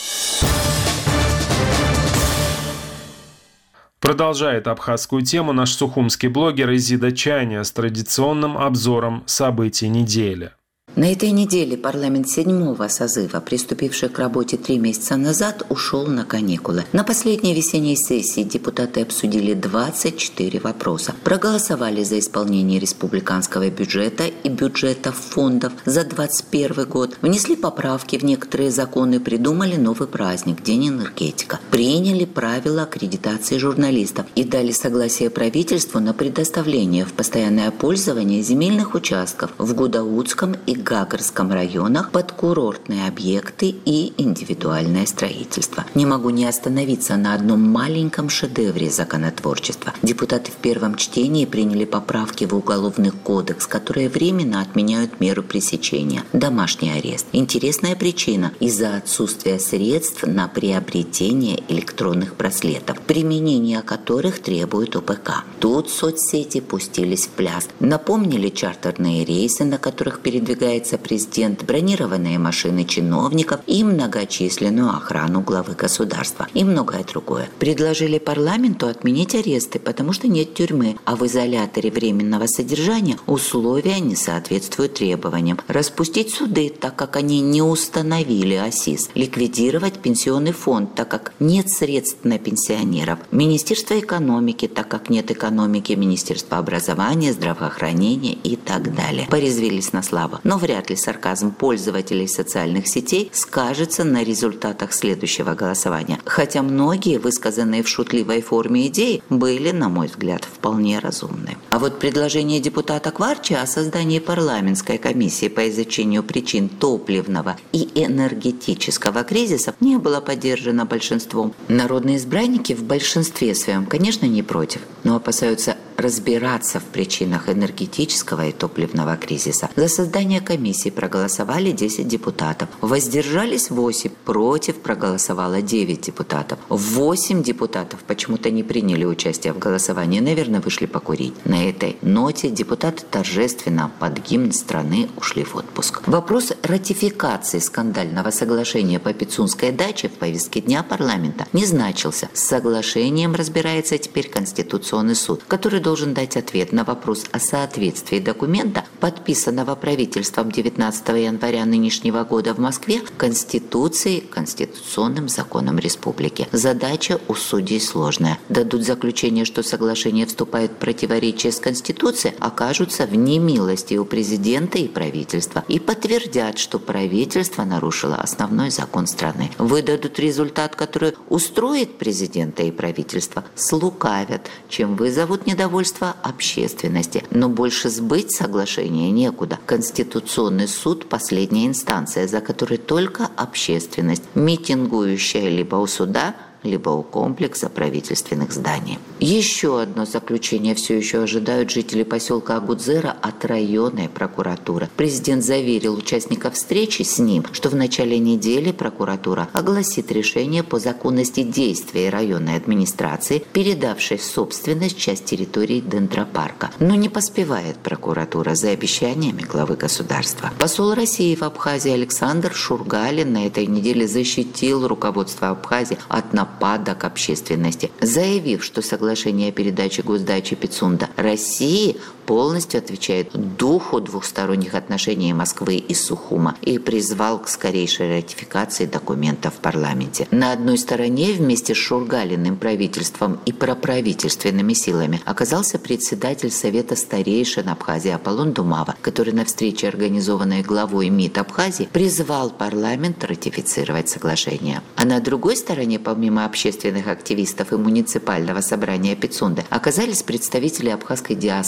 Продолжает абхазскую тему наш сухумский блогер Изида Чаня с традиционным обзором событий недели. На этой неделе парламент седьмого созыва, приступивший к работе три месяца назад, ушел на каникулы. На последней весенней сессии депутаты обсудили двадцать четыре вопроса. Проголосовали за исполнение республиканского бюджета и бюджетов фондов за двадцать первый год. Внесли поправки в некоторые законы, придумали новый праздник – День энергетика. Приняли правила аккредитации журналистов и дали согласие правительству на предоставление в постоянное пользование земельных участков в Гудаутском и Гагарском районах под курортные объекты и индивидуальное строительство. Не могу не остановиться на одном маленьком шедевре законотворчества. Депутаты в первом чтении приняли поправки в Уголовный кодекс, которые временно отменяют меру пресечения – домашний арест. Интересная причина – из-за отсутствия средств на приобретение электронных браслетов, применение которых требует о пэ ка. Тут соцсети пустились в пляс. Напомнили чартерные рейсы, на которых передвигаются президент, бронированные машины чиновников и многочисленную охрану главы государства и многое другое. Предложили парламенту отменить аресты, потому что нет тюрьмы, а в изоляторе временного содержания условия не соответствуют требованиям. Распустить суды, так как они не установили ОСИС. Ликвидировать пенсионный фонд, так как нет средств на пенсионеров. Министерство экономики, так как нет экономики. Министерство образования, здравоохранения и так далее. Порезвились на славу. Но вряд ли сарказм пользователей социальных сетей скажется на результатах следующего голосования. Хотя многие высказанные в шутливой форме идеи были, на мой взгляд, вполне разумны. А вот предложение депутата Кварчи о создании парламентской комиссии по изучению причин топливного и энергетического кризиса не было поддержано большинством. Народные избранники в большинстве своем, конечно, не против, но опасаются разбираться в причинах энергетического и топливного кризиса. За создание комиссии проголосовали десять депутатов. Воздержались восемь. Против проголосовало девять депутатов. восемь депутатов почему-то не приняли участие в голосовании. Наверное, вышли покурить. На этой ноте депутаты торжественно под гимн страны ушли в отпуск. Вопрос ратификации скандального соглашения по Пицунской даче в повестке дня парламента не значился. С соглашением разбирается теперь Конституционный суд, который должен дать ответ на вопрос о соответствии документа, подписанного правительством девятнадцатого января нынешнего года в Москве, Конституции, конституционным законам республики. Задача у судей сложная. Дадут заключение, что соглашение вступает в противоречие с Конституцией, окажутся в немилости у президента и правительства и подтвердят, что правительство нарушило основной закон страны. Выдадут результат, который устроит президента и правительство, слукавят, чем вызовут недовольство общественности. Но больше сбыть соглашение некуда. Конституционный суд – последняя инстанция, за которой только общественность, митингующая либо у суда, либо у комплекса правительственных зданий. Еще одно заключение все еще ожидают жители поселка Агудзера от районной прокуратуры. Президент заверил участников встречи с ним, что в начале недели прокуратура огласит решение по законности действия районной администрации, передавшей в собственность часть территории дендропарка. Но не поспевает прокуратура за обещаниями главы государства. Посол России в Абхазии Александр Шургалин на этой неделе защитил руководство Абхазии от нападок нападок общественности, заявив, что соглашение о передаче госдачи Пицунда России полностью отвечает духу двухсторонних отношений Москвы и Сухума и призвал к скорейшей ратификации документов в парламенте. На одной стороне вместе с Шургалиным правительством и проправительственными силами оказался председатель Совета старейшин Абхазии Аполлон Думава, который на встрече, организованной главой МИД Абхазии, призвал парламент ратифицировать соглашение. А на другой стороне, помимо общественных активистов и муниципального собрания Пицунды, оказались представители абхазской диаспоры в Турции.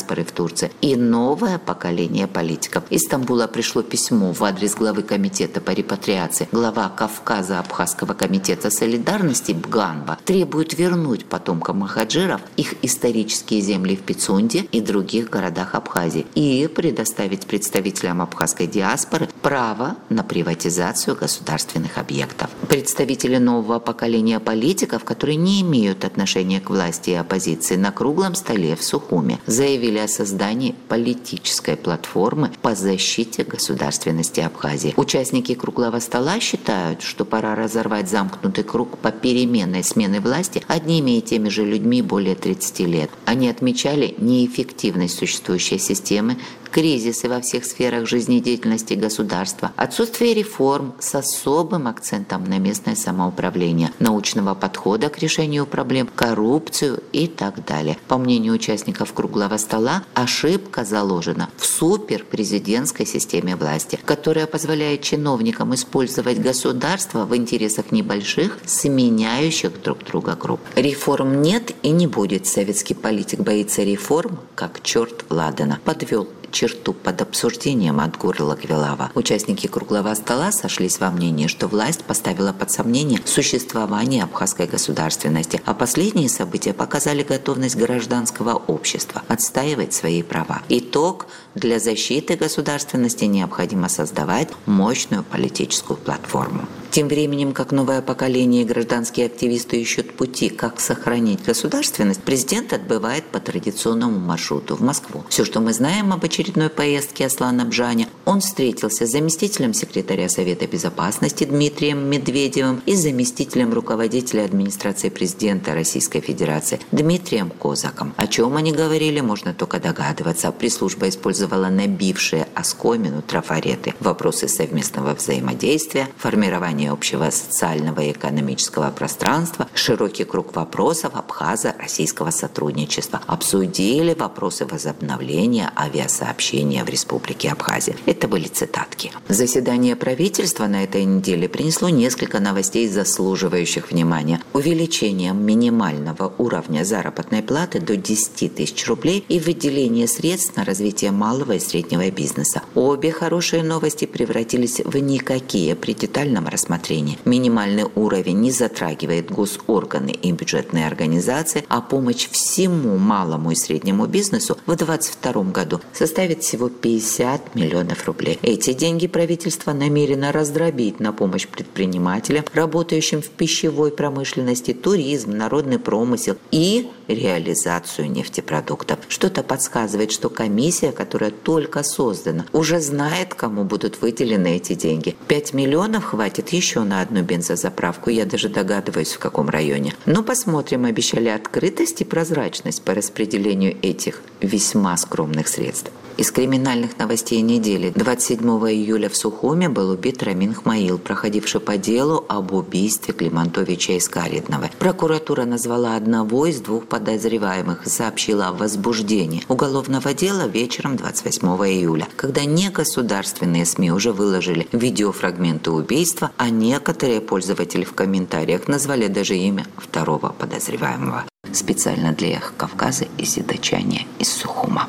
Турции и новое поколение политиков. Из Стамбула пришло письмо в адрес главы комитета по репатриации. Глава Кавказа Абхазского комитета солидарности Бганба требует вернуть потомкам махаджиров их исторические земли в Пицунде и других городах Абхазии и предоставить представителям абхазской диаспоры право на приватизацию государственных объектов. Представители нового поколения политиков, которые не имеют отношения к власти и оппозиции, на круглом столе в Сухуме заявили о создании политической платформы по защите государственности Абхазии. Участники круглого стола считают, что пора разорвать замкнутый круг по переменной смены власти одними и теми же людьми более тридцати лет. Они отмечали неэффективность существующей системы, кризисы во всех сферах жизнедеятельности государства, отсутствие реформ с особым акцентом на местное самоуправление, научного подхода к решению проблем, коррупцию и так далее. По мнению участников круглого стола, ошибка заложена в суперпрезидентской системе власти, которая позволяет чиновникам использовать государство в интересах небольших, сменяющих друг друга групп. Реформ нет и не будет. Советский политик боится реформ, как черт Ладана. Подвел черту под обсуждением от горла Гвилава. Участники круглого стола сошлись во мнении, что власть поставила под сомнение существование абхазской государственности, а последние события показали готовность гражданского общества отстаивать свои права. Итог: для защиты государственности необходимо создавать мощную политическую платформу. Тем временем, как новое поколение и гражданские активисты ищут пути, как сохранить государственность, президент отбывает по традиционному маршруту в Москву. Все, что мы знаем об очередной поездке Аслана Бжаня: он встретился с заместителем секретаря Совета Безопасности Дмитрием Медведевым и заместителем руководителя администрации президента Российской Федерации Дмитрием Козаком. О чем они говорили, можно только догадываться. Пресс-служба использовала набившие оскомину трафареты: вопросы совместного взаимодействия, формирование общего социального и экономического пространства, широкий круг вопросов абхазо-российского сотрудничества. Обсудили вопросы возобновления авиасообщения в Республике Абхазия. Это были цитатки. Заседание правительства на этой неделе принесло несколько новостей, заслуживающих внимания. Увеличение минимального уровня заработной платы до десяти тысяч рублей и выделение средств на развитие малого и среднего бизнеса. Обе хорошие новости превратились в никакие при детальном рассмотрении. Минимальный уровень не затрагивает госорганы и бюджетные организации, а помощь всему малому и среднему бизнесу в две тысячи двадцать втором году составит всего пятьдесят миллионов рублей. Эти деньги правительство намерено раздробить на помощь предпринимателям, работающим в пищевой промышленности, туризм, народный промысел и реализацию нефтепродуктов. Что-то подсказывает, что комиссия, которая только создана, уже знает, кому будут выделены эти деньги. пять миллионов хватит еще на одну бензозаправку, я даже догадываюсь, в каком районе. Но посмотрим, обещали открытость и прозрачность по распределению этих весьма скромных средств. Из криминальных новостей недели. двадцать седьмого июля в Сухуме был убит Рамин Хмаил, проходивший по делу об убийстве Климантовича Искаридного. Прокуратура назвала одного из двух подозреваемых, сообщила о возбуждении уголовного дела вечером двадцать восьмого июля, когда негосударственные СМИ уже выложили видеофрагменты убийства, а некоторые пользователи в комментариях назвали даже имя второго подозреваемого. Специально для Эхо Кавказа из Седочания из Сухума.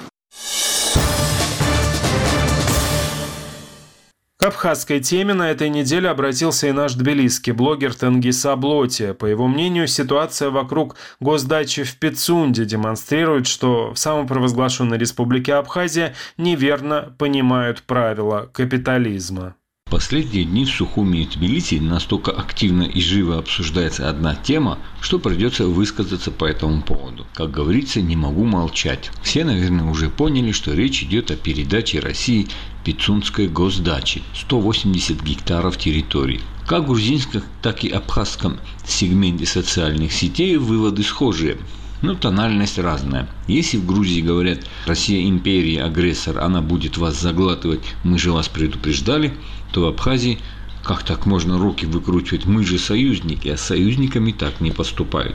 К абхазской теме на этой неделе обратился и наш тбилисский блогер Тенгиз Аблоти. По его мнению, ситуация вокруг госдачи в Пицунде демонстрирует, что в самопровозглашенной республике Абхазия неверно понимают правила капитализма. В последние дни в Сухуме и Тбилиси настолько активно и живо обсуждается одна тема, что придется высказаться по этому поводу. Как говорится, не могу молчать. Все, наверное, уже поняли, что речь идет о передаче России Пицундской госдачи – сто восемьдесят гектаров территории. Как в грузинском, так и абхазском сегменте социальных сетей выводы схожие. Но тональность разная. Если в Грузии говорят: «Россия империя, агрессор, она будет вас заглатывать, мы же вас предупреждали», то в Абхазии: «Как так можно руки выкручивать, мы же союзники, а с союзниками так не поступают».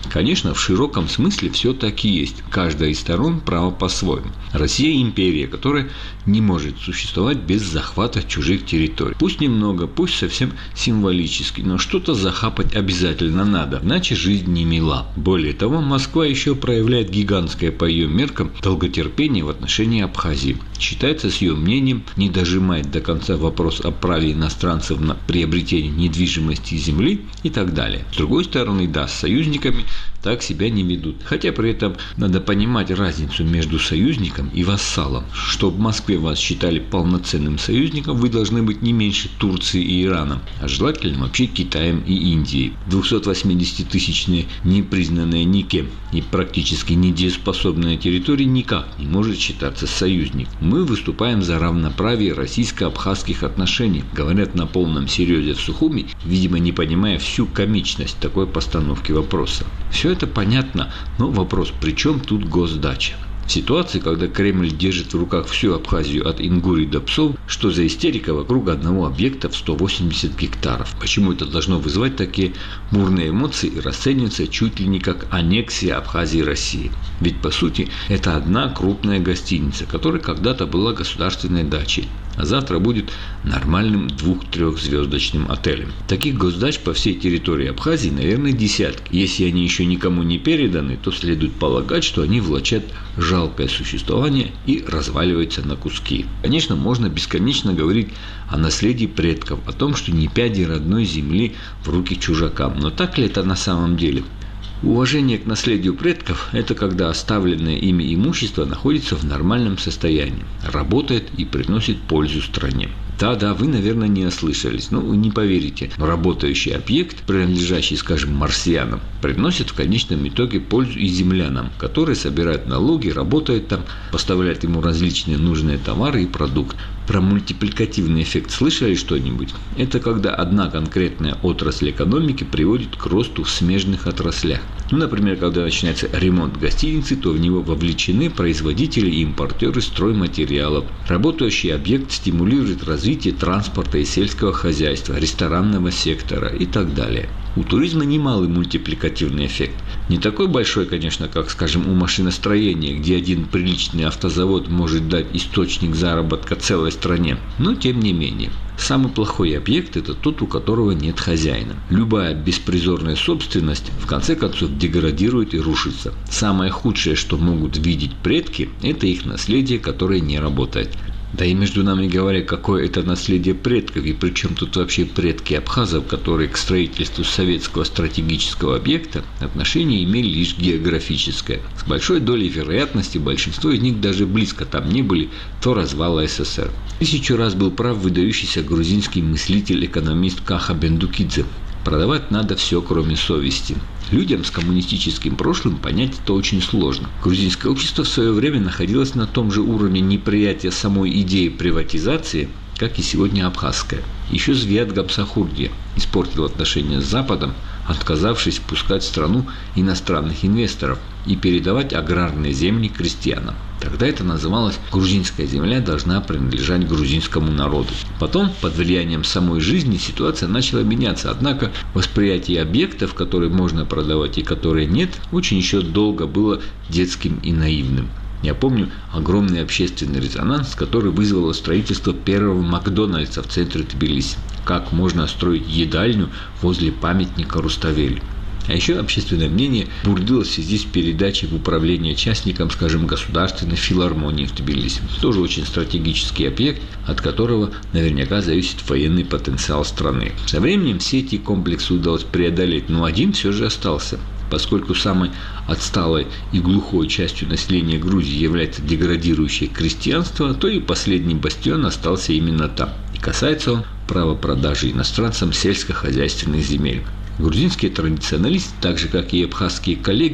Конечно, в широком смысле все так и есть. Каждая из сторон права по-своему. Россия – империя, которая не может существовать без захвата чужих территорий. Пусть немного, пусть совсем символически, но что-то захапать обязательно надо, иначе жизнь не мила. Более того, Москва еще проявляет гигантское по ее меркам долготерпение в отношении Абхазии. Считается, с ее мнением, не дожимает до конца вопрос о праве иностранцев на приобретение недвижимости и земли и так далее. С другой стороны, да, с союзниками так себя не ведут. Хотя при этом надо понимать разницу между союзником и вассалом. Чтобы в Москве вас считали полноценным союзником, вы должны быть не меньше Турции и Ирана, а желательно вообще Китаем и Индией. двухсотвосьмидесятитысячная непризнанная никем и практически недееспособная территория никак не может считаться союзником. Мы выступаем за равноправие российско-абхазских отношений, говорят на полном серьезе в Сухуми, видимо, не понимая всю комичность такой постановки вопроса. Все это понятно, но вопрос, при чем тут госдача? В ситуации, когда Кремль держит в руках всю Абхазию от Ингурии до Псов, что за истерика вокруг одного объекта в сто восемьдесят гектаров? Почему это должно вызывать такие бурные эмоции и расцениваться чуть ли не как аннексия Абхазии России? Ведь, по сути, это одна крупная гостиница, которая когда-то была государственной дачей, а завтра будет нормальным двух-трехзвездочным отелем. Таких госдач по всей территории Абхазии, наверное, десятки. Если они еще никому не переданы, то следует полагать, что они влачат жалкое существование и разваливаются на куски. Конечно, можно бесконечно говорить о наследии предков, о том, что не пяди родной земли в руки чужакам. Но так ли это на самом деле? Уважение к наследию предков – это когда оставленное ими имущество находится в нормальном состоянии, работает и приносит пользу стране. Да-да, вы, наверное, не ослышались, но вы не поверите. Работающий объект, принадлежащий, скажем, марсианам, приносит в конечном итоге пользу и землянам, которые собирают налоги, работают там, поставляют ему различные нужные товары и продукты. Про мультипликативный эффект слышали что-нибудь? Это когда одна конкретная отрасль экономики приводит к росту в смежных отраслях. Ну, например, когда начинается ремонт гостиницы, то в него вовлечены производители и импортеры стройматериалов. Работающий объект стимулирует развитие транспорта и сельского хозяйства, ресторанного сектора и так далее. У туризма немалый мультипликативный эффект. Не такой большой, конечно, как, скажем, у машиностроения, где один приличный автозавод может дать источник заработка целой стране, но тем не менее. Самый плохой объект – это тот, у которого нет хозяина. Любая беспризорная собственность, в конце концов, деградирует и рушится. Самое худшее, что могут видеть предки – это их наследие, которое не работает. Да и между нами говоря, какое это наследие предков, и при чем тут вообще предки абхазов, которые к строительству советского стратегического объекта отношение имели лишь географическое. С большой долей вероятности большинство из них даже близко там не были до развала СССР. Тысячу раз был прав выдающийся грузинский мыслитель-экономист Каха Бендукидзе. Продавать надо все, кроме совести. Людям с коммунистическим прошлым понять это очень сложно. Грузинское общество в свое время находилось на том же уровне неприятия самой идеи приватизации, как и сегодня абхазское. Еще Звиат Гамсахурдия испортил отношения с Западом, отказавшись пускать в страну иностранных инвесторов и передавать аграрные земли крестьянам. Тогда это называлось «грузинская земля должна принадлежать грузинскому народу». Потом, под влиянием самой жизни, ситуация начала меняться. Однако восприятие объектов, которые можно продавать и которые нет, очень еще долго было детским и наивным. Я помню огромный общественный резонанс, который вызвало строительство первого Макдональдса в центре Тбилиси. Как можно строить едальню возле памятника Руставели? А еще общественное мнение бурлило в связи с передачей в управление частникам, скажем, государственной филармонии в Тбилиси. Тоже очень стратегический объект, от которого наверняка зависит военный потенциал страны. Со временем все эти комплексы удалось преодолеть, но один все же остался. Поскольку самой отсталой и глухой частью населения Грузии является деградирующее крестьянство, то и последний бастион остался именно там. И касается он права продажи иностранцам сельскохозяйственных земель. Грузинские традиционалисты, так же как и абхазские коллеги,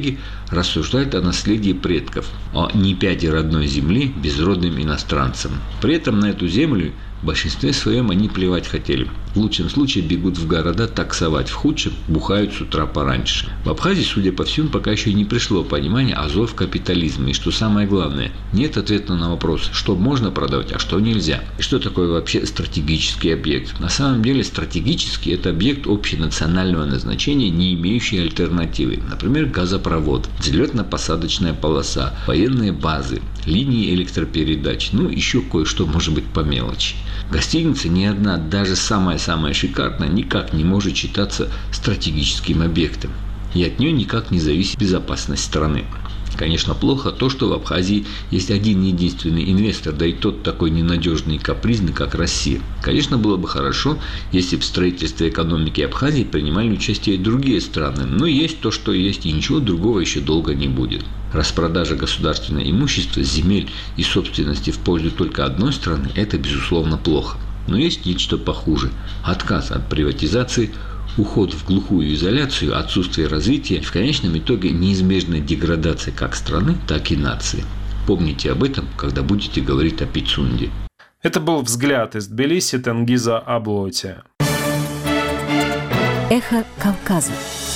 рассуждает о наследии предков, о непяде родной земли безродным иностранцам. При этом на эту землю в большинстве своем они плевать хотели. В лучшем случае бегут в города таксовать, в худшем бухают с утра пораньше. В Абхазии, судя по всему, пока еще не пришло понимание азов капитализма. И что самое главное, нет ответа на вопрос, что можно продавать, а что нельзя. И что такое вообще стратегический объект. На самом деле стратегический – это объект общенационального назначения, не имеющий альтернативы. Например, газопровод, взлетно-посадочная полоса, военные базы, линии электропередач, ну еще кое-что может быть по мелочи. Гостиница ни одна, даже самая-самая шикарная, никак не может считаться стратегическим объектом. И от нее никак не зависит безопасность страны. Конечно, плохо то, что в Абхазии есть один единственный инвестор, да и тот такой ненадежный и капризный, как Россия. Конечно, было бы хорошо, если в строительстве экономики Абхазии принимали участие и другие страны, но есть то, что есть, и ничего другого еще долго не будет. Распродажа государственного имущества, земель и собственности в пользу только одной страны – это, безусловно, плохо. Но есть нечто похуже – отказ от приватизации, уход в глухую изоляцию, отсутствие развития и в конечном итоге неизбежная деградация как страны, так и нации. Помните об этом, когда будете говорить о Пицунде. Это был взгляд из Тбилиси Тенгиза Аблоти. Эхо Кавказа.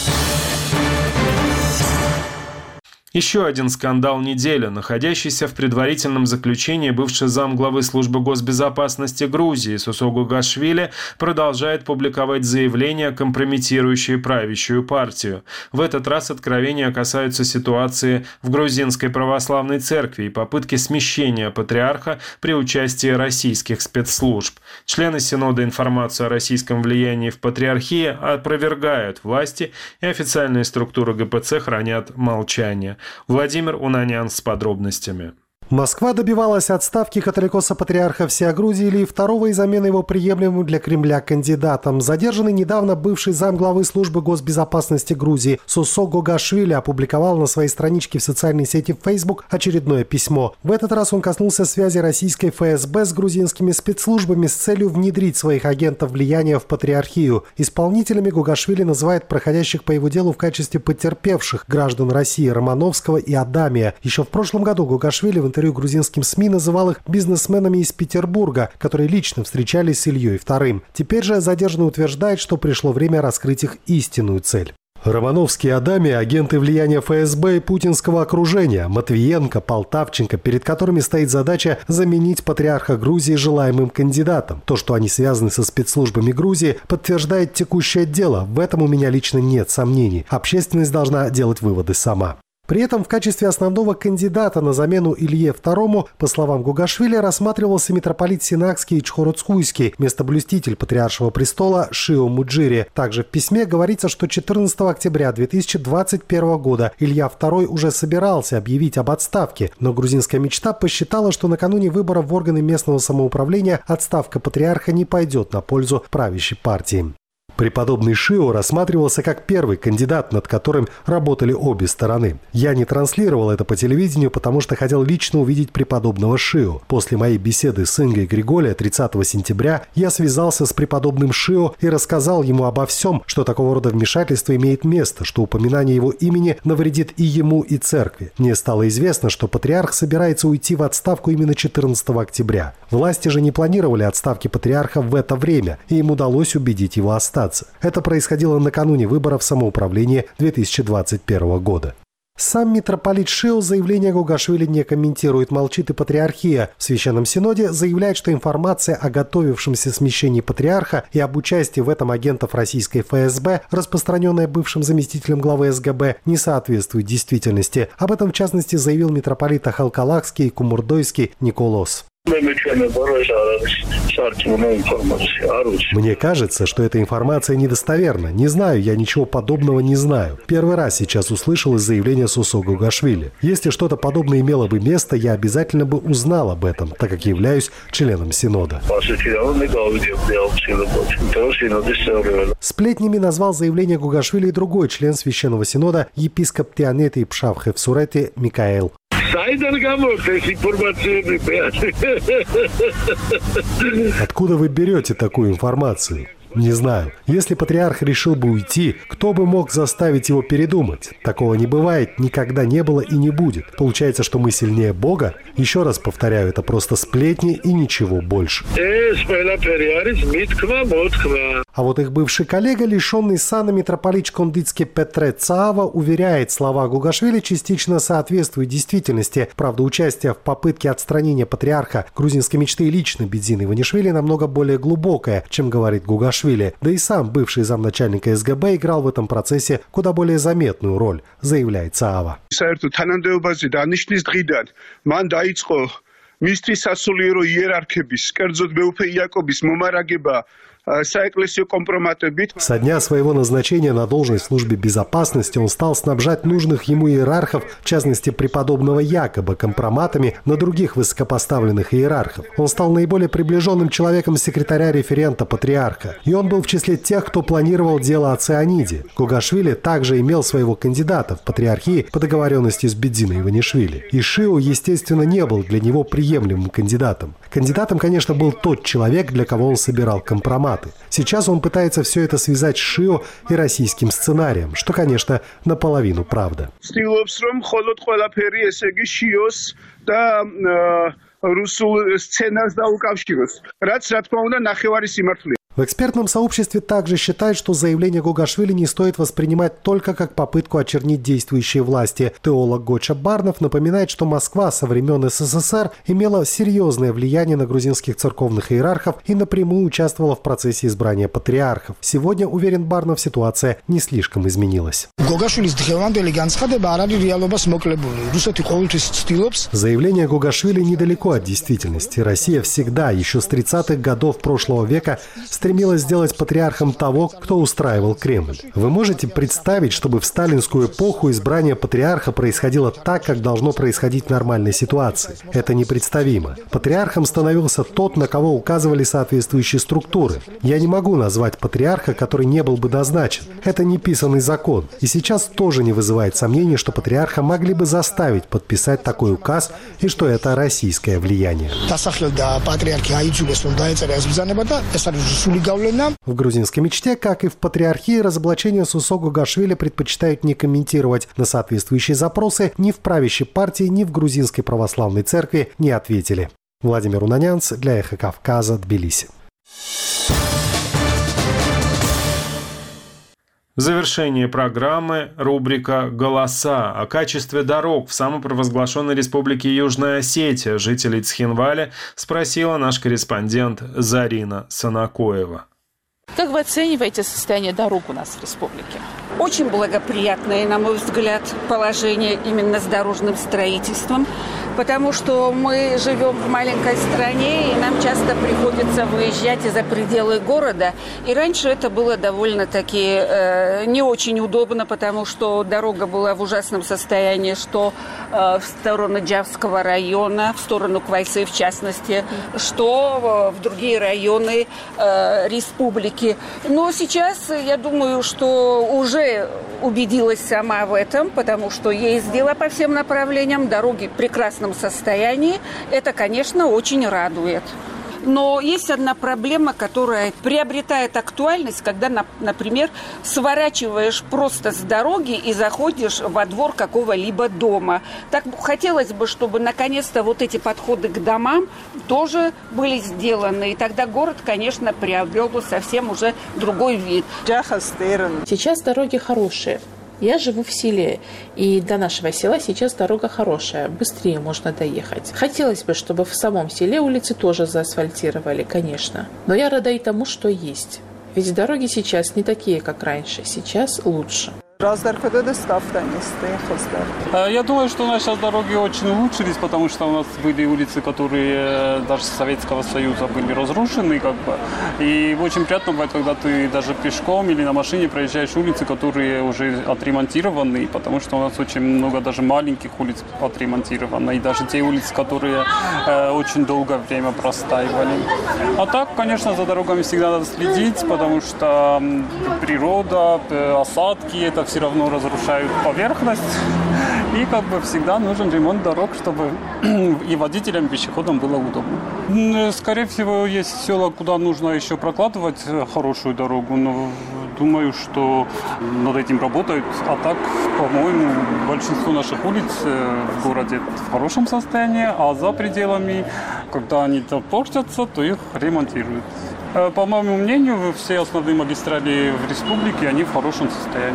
Еще один скандал недели. Находящийся в предварительном заключении бывший замглавы службы госбезопасности Грузии Сусо Гугашвили продолжает публиковать заявления, компрометирующие правящую партию. В этот раз откровения касаются ситуации в грузинской православной церкви и попытки смещения патриарха при участии российских спецслужб. Члены Синода информацию о российском влиянии в патриархии опровергают власти, и официальные структуры ГПЦ хранят молчание. Владимир Унанян с подробностями. Москва добивалась отставки католикоса-патриарха всея Грузии или второго и замены его приемлемым для Кремля кандидатом. Задержанный недавно бывший замглавы службы госбезопасности Грузии Сусо Гугашвили опубликовал на своей страничке в социальной сети Facebook очередное письмо. В этот раз он коснулся связи российской эф эс бэ с грузинскими спецслужбами с целью внедрить своих агентов влияния в патриархию. Исполнителями Гугашвили называет проходящих по его делу в качестве потерпевших граждан России Романовского и Адамия. Еще в прошлом году Гугашвили в интервью грузинским СМИ называл их бизнесменами из Петербурга, которые лично встречались с Ильей вторым. Теперь же задержанный утверждает, что пришло время раскрыть их истинную цель. Романовский и Адамия – агенты влияния эф эс бэ и путинского окружения, Матвиенко, Полтавченко, перед которыми стоит задача заменить патриарха Грузии желаемым кандидатом. То, что они связаны со спецслужбами Грузии, подтверждает текущее дело. В этом у меня лично нет сомнений. Общественность должна делать выводы сама. При этом в качестве основного кандидата на замену Илье второму, по словам Гугашвили, рассматривался митрополит Синакский и Чхороцкуйский, местоблюститель патриаршего престола Шио Муджири. Также в письме говорится, что четырнадцатого октября две тысячи двадцать первого года Илья второй уже собирался объявить об отставке, но грузинская мечта посчитала, что накануне выборов в органы местного самоуправления отставка патриарха не пойдет на пользу правящей партии. Преподобный Шио рассматривался как первый кандидат, над которым работали обе стороны. Я не транслировал это по телевидению, потому что хотел лично увидеть преподобного Шио. После моей беседы с Ингой Григолия тридцатого сентября я связался с преподобным Шио и рассказал ему обо всем, что такого рода вмешательство имеет место, что упоминание его имени навредит и ему, и церкви. Мне стало известно, что патриарх собирается уйти в отставку именно четырнадцатого октября. Власти же не планировали отставки патриарха в это время, и им удалось убедить его остаться. Это происходило накануне выборов самоуправления две тысячи двадцать первого года. Сам митрополит Шио заявление Гугашвили не комментирует, молчит и патриархия. В Священном Синоде заявляет, что информация о готовившемся смещении патриарха и об участии в этом агентов российской эф эс бэ, распространенная бывшим заместителем главы эс гэ бэ, не соответствует действительности. Об этом, в частности, заявил митрополит Ахалкалакский и Кумурдойский Николос. Мне кажется, что эта информация недостоверна. Не знаю, я ничего подобного не знаю. Первый раз сейчас услышал из заявления Сусо Гугашвили. Если что-то подобное имело бы место, я обязательно бы узнал об этом, так как являюсь членом Синода. Сплетнями назвал заявление Гугашвили и другой член Священного Синода, епископ Тианеты Пшавхевсурети Микаэл. Откуда вы берете такую информацию? Не знаю. Если патриарх решил бы уйти, кто бы мог заставить его передумать? Такого не бывает, никогда не было и не будет. Получается, что мы сильнее Бога? Еще раз повторяю, это просто сплетни и ничего больше. А вот их бывший коллега, лишенный сана митрополит Кондицкий Петре Цаава, уверяет, слова Гугашвили частично соответствуют действительности. Правда, участие в попытке отстранения патриарха грузинской мечты лично Бедзины Иванишвили намного более глубокое, чем говорит Гугашвили. Да и сам бывший замначальника СГБ играл в этом процессе куда более заметную роль, заявляет Цаава. Со дня своего назначения на должность в службе безопасности он стал снабжать нужных ему иерархов, в частности преподобного Якоба, компроматами на других высокопоставленных иерархов. Он стал наиболее приближенным человеком секретаря-референта патриарха. И он был в числе тех, кто планировал дело о цианиде. Гугашвили также имел своего кандидата в патриархии по договоренности с Бедзиной Иванишвили. И Шио, естественно, не был для него приемлемым кандидатом. Кандидатом, конечно, был тот человек, для кого он собирал компромат. Сейчас он пытается все это связать с Шио и российским сценарием, что, конечно, наполовину правда. В экспертном сообществе также считают, что заявление Гугашвили не стоит воспринимать только как попытку очернить действующие власти. Теолог Гоча Барнов напоминает, что Москва со времен СССР имела серьезное влияние на грузинских церковных иерархов и напрямую участвовала в процессе избрания патриархов. Сегодня, уверен Барнов, ситуация не слишком изменилась. Заявление Гугашвили недалеко от действительности. Россия всегда, еще с тридцатых годов прошлого века, стремилась сделать патриархом того, кто устраивал Кремль. Вы можете представить, чтобы в сталинскую эпоху избрание патриарха происходило так, как должно происходить в нормальной ситуации? Это непредставимо. Патриархом становился тот, на кого указывали соответствующие структуры. Я не могу назвать патриарха, который не был бы назначен. Это неписанный закон. И сейчас тоже не вызывает сомнений, что патриарха могли бы заставить подписать такой указ и что это российское влияние. В грузинской мечте, как и в патриархии, разоблачение Сусо Гугашвили предпочитают не комментировать. На соответствующие запросы ни в правящей партии, ни в грузинской православной церкви не ответили. Владимир Унанянц для Эхо Кавказа, Тбилиси. В завершении программы рубрика «Голоса» о качестве дорог в самопровозглашенной республике Южная Осетия жителей Цхинваля спросила наш корреспондент Зарина Санакоева. Как вы оцениваете состояние дорог у нас в республике? Очень благоприятное, на мой взгляд, положение именно с дорожным строительством, потому что мы живем в маленькой стране, и нам часто приходится выезжать за пределы города. И раньше это было довольно-таки э, не очень удобно, потому что дорога была в ужасном состоянии, что э, в сторону Джавского района, в сторону Квайсы в частности, что в другие районы э, республики. Но сейчас я думаю, что уже убедилась сама в этом, потому что я ездила по всем направлениям, дороги в прекрасном состоянии. Это, конечно, очень радует. Но есть одна проблема, которая приобретает актуальность, когда, например, сворачиваешь просто с дороги и заходишь во двор какого-либо дома. Так хотелось бы, чтобы наконец-то вот эти подходы к домам тоже были сделаны. И тогда город, конечно, приобрел бы совсем уже другой вид. Сейчас дороги хорошие. Я живу в селе, и до нашего села сейчас дорога хорошая, быстрее можно доехать. Хотелось бы, чтобы в самом селе улицы тоже заасфальтировали, конечно. Но я рада и тому, что есть. Ведь дороги сейчас не такие, как раньше, сейчас лучше. Я думаю, что у нас сейчас дороги очень улучшились, потому что у нас были улицы, которые даже с Советского Союза были разрушены, как бы. И очень приятно бывает, когда ты даже пешком или на машине проезжаешь улицы, которые уже отремонтированы, потому что у нас очень много даже маленьких улиц отремонтировано, и даже те улицы, которые э, очень долгое время простаивали. А так, конечно, за дорогами всегда надо следить, потому что природа, осадки, это все равно разрушают поверхность. И как бы всегда нужен ремонт дорог, чтобы и водителям, и пешеходам было удобно. Скорее всего, есть села, куда нужно еще прокладывать хорошую дорогу, но думаю, что над этим работают. А так, по-моему, большинство наших улиц в городе в хорошем состоянии, а за пределами, когда они портятся, то их ремонтируют. По моему мнению, все основные магистрали в республике, они в хорошем состоянии.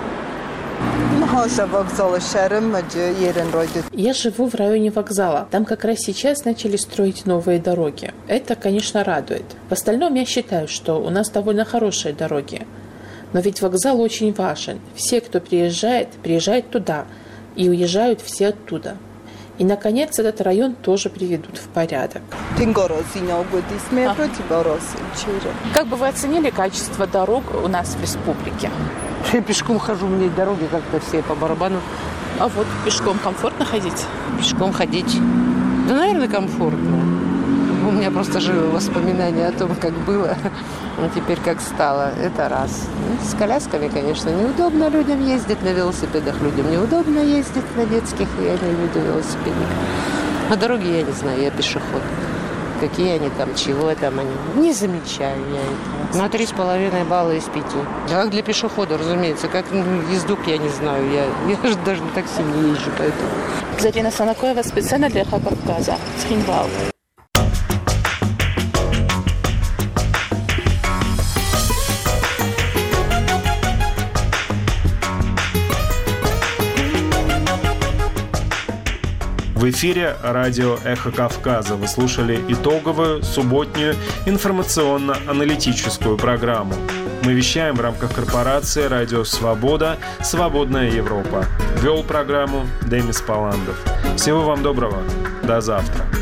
Я живу в районе вокзала. Там как раз сейчас начали строить новые дороги. Это, конечно, радует. В остальном я считаю, что у нас довольно хорошие дороги. Но ведь вокзал очень важен. Все, кто приезжает, приезжают туда. И уезжают все оттуда. И, наконец, этот район тоже приведут в порядок. Ага. Как бы вы оценили качество дорог у нас в республике? Я пешком хожу, мне дороги как-то все по барабану. А вот пешком комфортно ходить? Пешком ходить? Да, наверное, комфортно. У меня просто живы воспоминания о том, как было, а теперь как стало. Это раз. С колясками, конечно, неудобно людям ездить, на велосипедах людям неудобно ездить, на детских, я имею в виду велосипедниках. А дороги я не знаю, я пешеход. Какие они там, чего там они. Не замечаю я этого. На три с половиной балла из пяти. Да, для пешехода, разумеется. Как ездок, я не знаю. Я, я же даже на такси не езжу, поэтому. Зарина Санакоева специально для Эхо Кавказа. Цхинвал. В эфире радио «Эхо Кавказа». Вы слушали итоговую субботнюю информационно-аналитическую программу. Мы вещаем в рамках корпорации «Радио Свобода. Свободная Европа». Вел программу Демис Паландов. Всего вам доброго. До завтра.